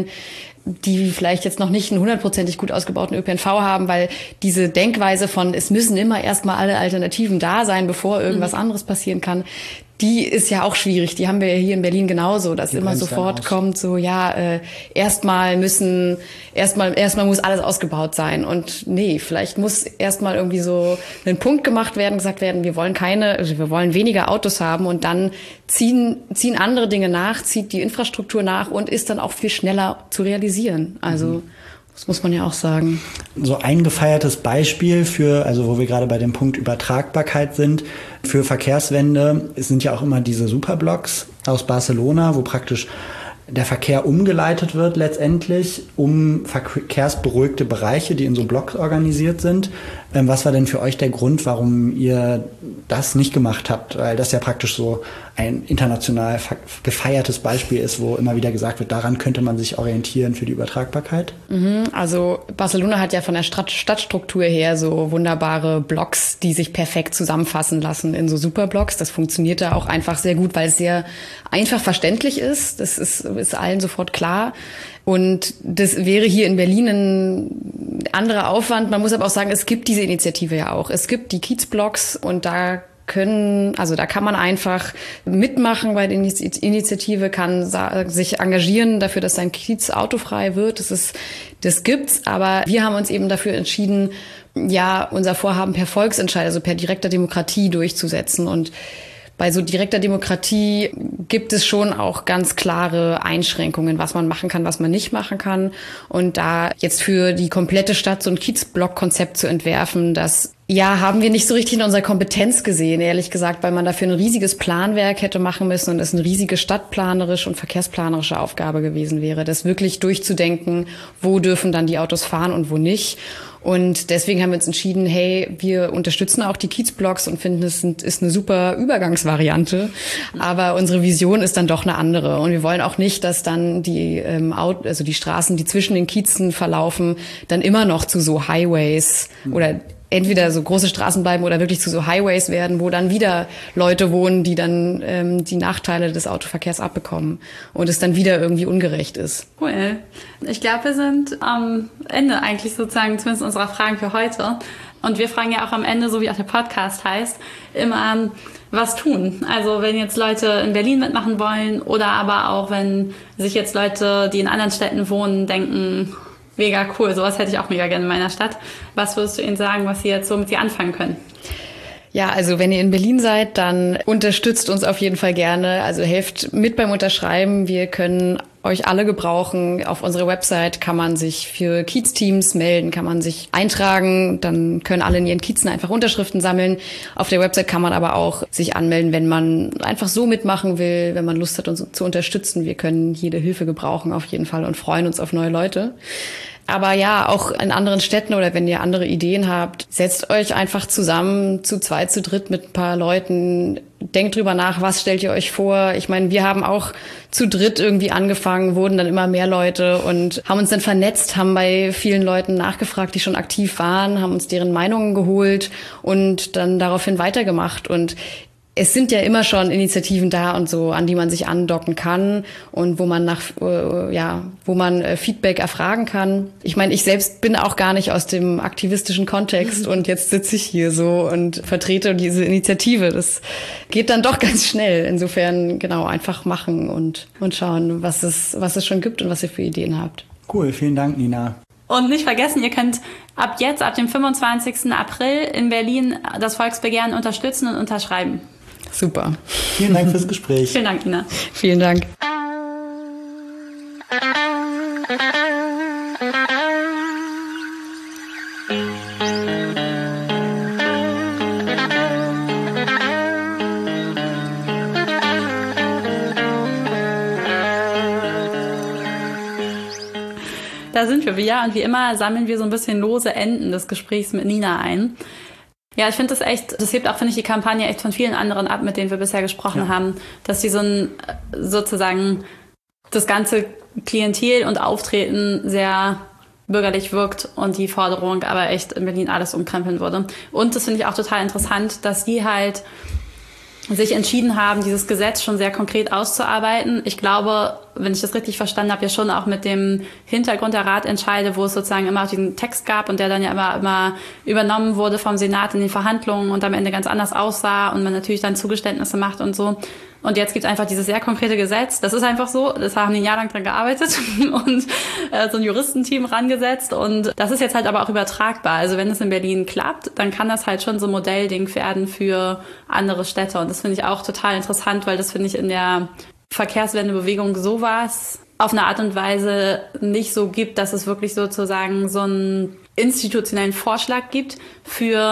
die vielleicht jetzt noch nicht einen hundertprozentig gut ausgebauten Ö P N V haben, weil diese Denkweise von, es müssen immer erstmal alle Alternativen da sein, bevor irgendwas mhm. anderes passieren kann, die ist ja auch schwierig. Die haben wir ja hier in Berlin genauso, dass die immer sofort kommt, so ja, äh, erstmal müssen, erstmal erstmal muss alles ausgebaut sein. Und nee, vielleicht muss erstmal irgendwie so ein Punkt gemacht werden, gesagt werden, wir wollen keine, also wir wollen weniger Autos haben und dann ziehen ziehen andere Dinge nach, zieht die Infrastruktur nach und ist dann auch viel schneller zu realisieren. Also mhm. das muss man ja auch sagen. So ein gefeiertes Beispiel für, also wo wir gerade bei dem Punkt Übertragbarkeit sind, für Verkehrswende sind ja auch immer diese Superblocks aus Barcelona, wo praktisch der Verkehr umgeleitet wird letztendlich, um verkehrsberuhigte Bereiche, die in so Blocks organisiert sind, Ähm, was war denn für euch der Grund, warum ihr das nicht gemacht habt? Weil das ja praktisch so ein international gefeiertes Beispiel ist, wo immer wieder gesagt wird, daran könnte man sich orientieren für die Übertragbarkeit. Mhm, also Barcelona hat ja von der Stadt, Stadtstruktur her so wunderbare Blocks, die sich perfekt zusammenfassen lassen in so Superblocks. Das funktioniert da auch einfach sehr gut, weil es sehr einfach verständlich ist. Das ist, ist allen sofort klar. Und das wäre hier in Berlin ein anderer Aufwand. Man muss aber auch sagen, es gibt diese Initiative ja auch. Es gibt die Kiezblocks und da können, also da kann man einfach mitmachen bei der Initiative, kann sich engagieren dafür, dass sein Kiez autofrei wird. Das ist, das gibt's. Aber wir haben uns eben dafür entschieden, ja, unser Vorhaben per Volksentscheid, also per direkter Demokratie durchzusetzen. Und bei so direkter Demokratie gibt es schon auch ganz klare Einschränkungen, was man machen kann, was man nicht machen kann. Und da jetzt für die komplette Stadt so ein Kiezblock-Konzept zu entwerfen, das ja, haben wir nicht so richtig in unserer Kompetenz gesehen, ehrlich gesagt, weil man dafür ein riesiges Planwerk hätte machen müssen und es eine riesige stadtplanerische und verkehrsplanerische Aufgabe gewesen wäre, das wirklich durchzudenken, wo dürfen dann die Autos fahren und wo nicht. Und deswegen haben wir uns entschieden, hey, wir unterstützen auch die Kiezblocks und finden, es ist eine super Übergangsvariante. Aber unsere Vision ist dann doch eine andere. Und wir wollen auch nicht, dass dann die, ähm, also die Straßen, die zwischen den Kiezen verlaufen, dann immer noch zu so Highways oder entweder so große Straßen bleiben oder wirklich zu so Highways werden, wo dann wieder Leute wohnen, die dann ähm, die Nachteile des Autoverkehrs abbekommen und es dann wieder irgendwie ungerecht ist. Cool. Ich glaube, wir sind am Ende eigentlich sozusagen zumindest unserer Fragen für heute. Und wir fragen ja auch am Ende, so wie auch der Podcast heißt, immer, was tun. Also wenn jetzt Leute in Berlin mitmachen wollen oder aber auch wenn sich jetzt Leute, die in anderen Städten wohnen, denken, mega cool, sowas hätte ich auch mega gerne in meiner Stadt. Was würdest du ihnen sagen, was sie jetzt so mit dir anfangen können? Ja, also wenn ihr in Berlin seid, dann unterstützt uns auf jeden Fall gerne. Also helft mit beim Unterschreiben. Wir können euch alle gebrauchen. Auf unserer Website kann man sich für Kiez-Teams melden, kann man sich eintragen. Dann können alle in ihren Kiezen einfach Unterschriften sammeln. Auf der Website kann man aber auch sich anmelden, wenn man einfach so mitmachen will, wenn man Lust hat, uns zu unterstützen. Wir können jede Hilfe gebrauchen auf jeden Fall und freuen uns auf neue Leute. Aber ja, auch in anderen Städten oder wenn ihr andere Ideen habt, setzt euch einfach zusammen, zu zweit, zu dritt mit ein paar Leuten. Denkt drüber nach, was stellt ihr euch vor? Ich meine, wir haben auch zu dritt irgendwie angefangen, wurden dann immer mehr Leute und haben uns dann vernetzt, haben bei vielen Leuten nachgefragt, die schon aktiv waren, haben uns deren Meinungen geholt und dann daraufhin weitergemacht. Und es sind ja immer schon Initiativen da und so, an die man sich andocken kann und wo man nach, äh, ja, wo man äh, Feedback erfragen kann. Ich meine, ich selbst bin auch gar nicht aus dem aktivistischen Kontext und jetzt sitze ich hier so und vertrete diese Initiative. Das geht dann doch ganz schnell. Insofern, genau, einfach machen und, und schauen, was es, was es schon gibt und was ihr für Ideen habt. Cool, vielen Dank, Nina. Und nicht vergessen, ihr könnt ab jetzt, ab dem fünfundzwanzigsten April in Berlin das Volksbegehren unterstützen und unterschreiben. Super. Vielen Dank fürs Gespräch. Vielen Dank, Nina. Vielen Dank. Da sind wir wieder und wie immer sammeln wir so ein bisschen lose Enden des Gesprächs mit Nina ein. Ja, ich finde das echt, das hebt auch, finde ich, die Kampagne echt von vielen anderen ab, mit denen wir bisher gesprochen ja. haben, dass die so ein, sozusagen das ganze Klientel und Auftreten sehr bürgerlich wirkt und die Forderung aber echt in Berlin alles umkrempeln würde. Und das finde ich auch total interessant, dass die halt sich entschieden haben, dieses Gesetz schon sehr konkret auszuarbeiten. Ich glaube, wenn ich das richtig verstanden habe, ja schon auch mit dem Hintergrund der Ratentscheide, wo es sozusagen immer auch diesen Text gab und der dann ja immer, immer übernommen wurde vom Senat in den Verhandlungen und am Ende ganz anders aussah und man natürlich dann Zugeständnisse macht und so. Und jetzt gibt es einfach dieses sehr konkrete Gesetz. Das ist einfach so. Das haben die ein Jahr lang dran gearbeitet und äh, so ein Juristenteam rangesetzt. Und das ist jetzt halt aber auch übertragbar. Also wenn es in Berlin klappt, dann kann das halt schon so ein Modellding werden für andere Städte. Und das finde ich auch total interessant, weil das finde ich in der Verkehrswendebewegung sowas auf eine Art und Weise nicht so gibt, dass es wirklich sozusagen so einen institutionellen Vorschlag gibt für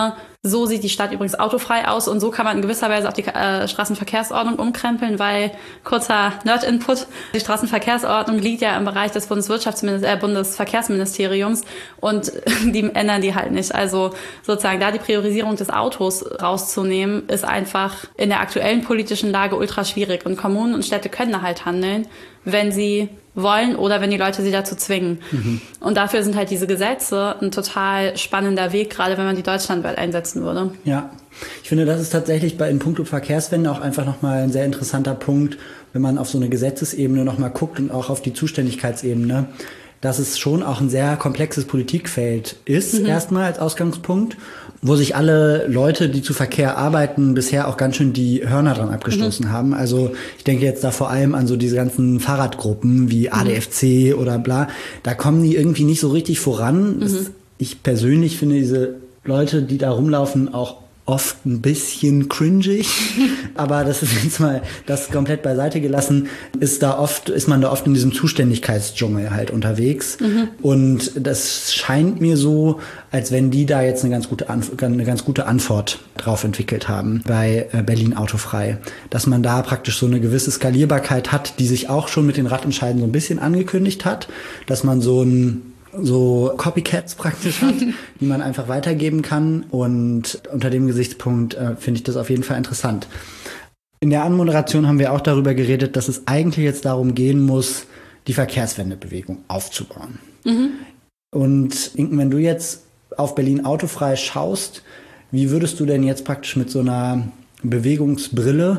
So sieht die Stadt übrigens autofrei aus und so kann man in gewisser Weise auch die äh, Straßenverkehrsordnung umkrempeln, weil, kurzer Nerd-Input, die Straßenverkehrsordnung liegt ja im Bereich des Bundeswirtschaftsminister- äh, Bundesverkehrsministeriums und die ändern die halt nicht. Also sozusagen da die Priorisierung des Autos rauszunehmen, ist einfach in der aktuellen politischen Lage ultra schwierig und Kommunen und Städte können da halt handeln, wenn sie wollen oder wenn die Leute sie dazu zwingen. Mhm. Und dafür sind halt diese Gesetze ein total spannender Weg, gerade wenn man die deutschlandweit einsetzen würde. Ja, ich finde, das ist tatsächlich bei in puncto Verkehrswende auch einfach nochmal ein sehr interessanter Punkt, wenn man auf so eine Gesetzesebene nochmal guckt und auch auf die Zuständigkeitsebene, dass es schon auch ein sehr komplexes Politikfeld ist, mhm. erstmal als Ausgangspunkt, wo sich alle Leute, die zu Verkehr arbeiten, bisher auch ganz schön die Hörner dran abgestoßen mhm. haben. Also ich denke jetzt da vor allem an so diese ganzen Fahrradgruppen wie A D F C mhm. oder bla. Da kommen die irgendwie nicht so richtig voran. Mhm. Das, ich persönlich finde diese Leute, die da rumlaufen, auch oft ein bisschen cringig, aber das ist jetzt mal das komplett beiseite gelassen, ist da oft, ist man da oft in diesem Zuständigkeitsdschungel halt unterwegs. Mhm. Und das scheint mir so, als wenn die da jetzt eine ganz gute, Anf- eine ganz gute Antwort drauf entwickelt haben bei Berlin Autofrei. Dass man da praktisch so eine gewisse Skalierbarkeit hat, die sich auch schon mit den Radentscheiden so ein bisschen angekündigt hat, dass man so ein so Copycats praktisch hat, die man einfach weitergeben kann. Und unter dem Gesichtspunkt äh, finde ich das auf jeden Fall interessant. In der Anmoderation haben wir auch darüber geredet, dass es eigentlich jetzt darum gehen muss, die Verkehrswendebewegung aufzubauen. Mhm. Und Inken, wenn du jetzt auf Berlin Autofrei schaust, wie würdest du denn jetzt praktisch mit so einer Bewegungsbrille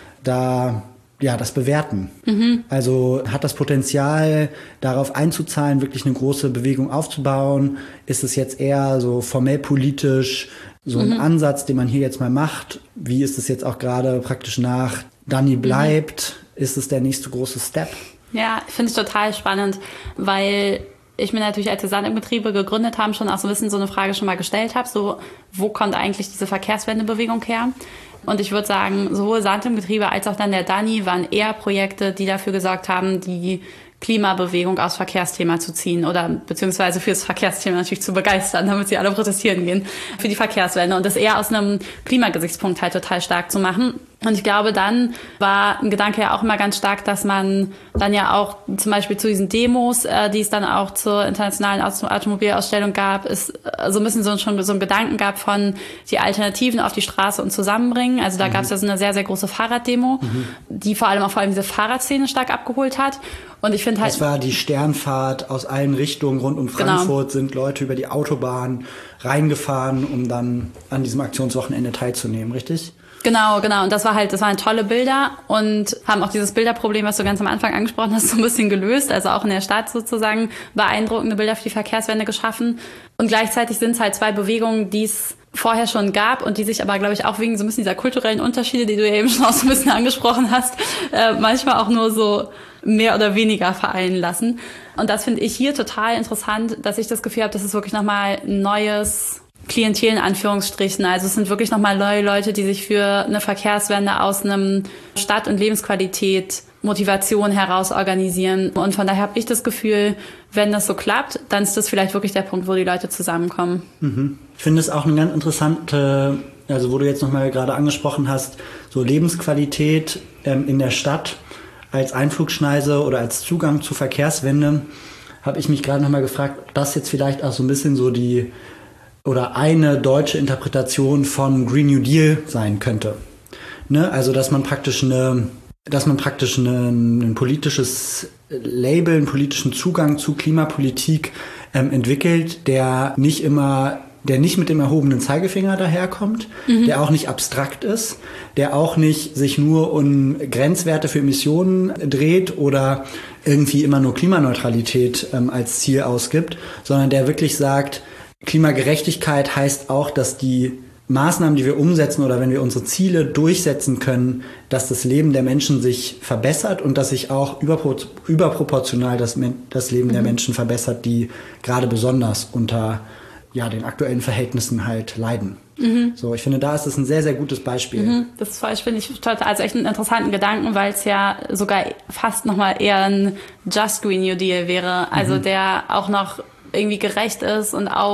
da ja, das bewerten? Mhm. Also hat das Potenzial, darauf einzuzahlen, wirklich eine große Bewegung aufzubauen? Ist es jetzt eher so formell politisch so ein mhm. Ansatz, den man hier jetzt mal macht? Wie ist es jetzt auch gerade praktisch nach Dani bleibt? Mhm. Ist es der nächste große Step? Ja, ich finde es total spannend, weil ich mir natürlich, als wir Sand-Im-Getriebe gegründet haben, schon auch so ein bisschen so eine Frage schon mal gestellt habe, so, wo kommt eigentlich diese Verkehrswendebewegung her? Und ich würde sagen, sowohl Sand-Im-Getriebe als auch dann der Dani waren eher Projekte, die dafür gesorgt haben, die Klimabewegung aufs Verkehrsthema zu ziehen oder beziehungsweise fürs Verkehrsthema natürlich zu begeistern, damit sie alle protestieren gehen für die Verkehrswende und das eher aus einem Klimagesichtspunkt halt total stark zu machen. Und ich glaube, dann war ein Gedanke ja auch immer ganz stark, dass man dann ja auch zum Beispiel zu diesen Demos, äh, die es dann auch zur internationalen Automobilausstellung gab, es äh, so ein bisschen so, schon so einen Gedanken gab von die Alternativen auf die Straße und zusammenbringen. Also da mhm. gab es ja so eine sehr, sehr große Fahrraddemo, mhm. die vor allem auch vor allem diese Fahrradszene stark abgeholt hat. Und ich finde halt, das war die Sternfahrt aus allen Richtungen rund um Frankfurt, genau. Sind Leute über die Autobahn reingefahren, um dann an diesem Aktionswochenende teilzunehmen, richtig? Genau, genau. Und das war halt, das waren tolle Bilder und haben auch dieses Bilderproblem, was du ganz am Anfang angesprochen hast, so ein bisschen gelöst. Also auch in der Stadt sozusagen beeindruckende Bilder für die Verkehrswende geschaffen. Und gleichzeitig sind es halt zwei Bewegungen, die es vorher schon gab und die sich aber, glaube ich, auch wegen so ein bisschen dieser kulturellen Unterschiede, die du ja eben schon auch so ein bisschen angesprochen hast, äh, manchmal auch nur so mehr oder weniger vereinen lassen. Und das finde ich hier total interessant, dass ich das Gefühl habe, dass es wirklich nochmal ein neues Klientel in Anführungsstrichen. Also es sind wirklich nochmal neue Leute, die sich für eine Verkehrswende aus einem Stadt- und Lebensqualität Motivation heraus organisieren. Und von daher habe ich das Gefühl, wenn das so klappt, dann ist das vielleicht wirklich der Punkt, wo die Leute zusammenkommen. Mhm. Ich finde es auch eine ganz interessante, also wo du jetzt nochmal gerade angesprochen hast, so Lebensqualität ähm, in der Stadt als Einflugschneise oder als Zugang zur Verkehrswende, habe ich mich gerade nochmal gefragt, ob das jetzt vielleicht auch so ein bisschen so die oder eine deutsche Interpretation von Green New Deal sein könnte. Ne? Also dass man praktisch eine, dass man praktisch eine, ein politisches Label, einen politischen Zugang zu Klimapolitik ähm, entwickelt, der nicht immer, der nicht mit dem erhobenen Zeigefinger daherkommt, mhm. der auch nicht abstrakt ist, der auch nicht sich nur um Grenzwerte für Emissionen dreht oder irgendwie immer nur Klimaneutralität ähm, als Ziel ausgibt, sondern der wirklich sagt, Klimagerechtigkeit heißt auch, dass die Maßnahmen, die wir umsetzen oder wenn wir unsere Ziele durchsetzen können, dass das Leben der Menschen sich verbessert und dass sich auch überpro- überproportional das, das Leben mhm. der Menschen verbessert, die gerade besonders unter ja, den aktuellen Verhältnissen halt leiden. Mhm. So, ich finde, da ist es ein sehr, sehr gutes Beispiel. Mhm. Das finde ich total, also echt einen interessanten Gedanken, weil es ja sogar fast nochmal eher ein Just Green New Deal wäre, also mhm. der auch noch irgendwie gerecht ist und auch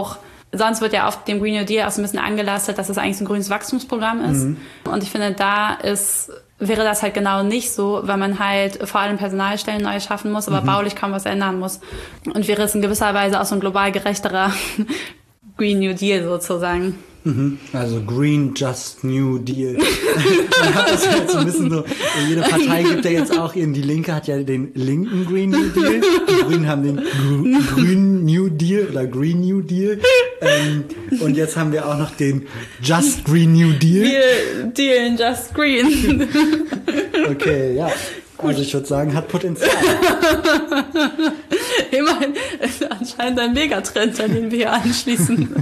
sonst wird ja auf dem Green New Deal auch so ein bisschen angelastet, dass es eigentlich ein grünes Wachstumsprogramm ist. Mhm. Und ich finde, da ist, wäre das halt genau nicht so, weil man halt vor allem Personalstellen neu schaffen muss, aber mhm. baulich kaum was ändern muss. Und wäre es in gewisser Weise auch so ein global gerechterer Green New Deal sozusagen. Also Green Just New Deal. Man hat das jetzt so ein bisschen so, jede Partei gibt ja jetzt auch ihren, die Linke hat ja den linken Green New Deal, die Grünen haben den Gr- Grün New Deal oder Green New Deal ähm, und jetzt haben wir auch noch den Just Green New Deal. Deal, Deal in Just Green. Okay, ja. Also ich würde sagen, hat Potenzial. Immerhin ist anscheinend ein Megatrend, an den wir hier anschließen.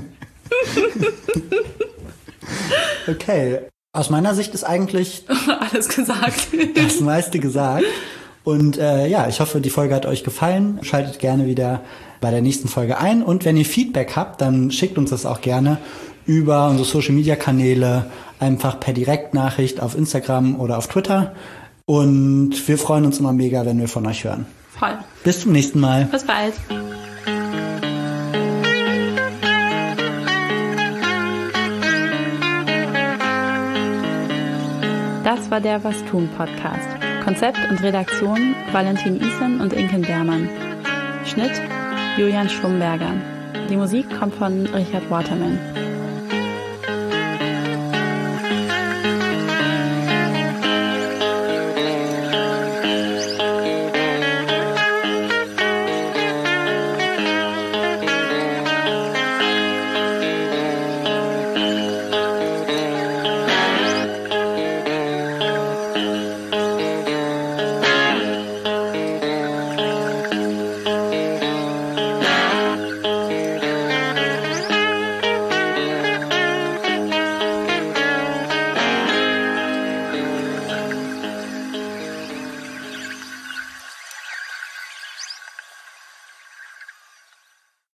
Okay, aus meiner Sicht ist eigentlich alles gesagt. Das meiste gesagt. Und äh, ja, ich hoffe, die Folge hat euch gefallen. Schaltet gerne wieder bei der nächsten Folge ein. Und wenn ihr Feedback habt, dann schickt uns das auch gerne über unsere Social-Media-Kanäle, einfach per Direktnachricht auf Instagram oder auf Twitter. Und wir freuen uns immer mega, wenn wir von euch hören. Voll. Bis zum nächsten Mal. Bis bald. Das war der Was tun Podcast. Konzept und Redaktion Valentin Isen und Inken Bermann. Schnitt Julian Schlumberger. Die Musik kommt von Richard Waterman.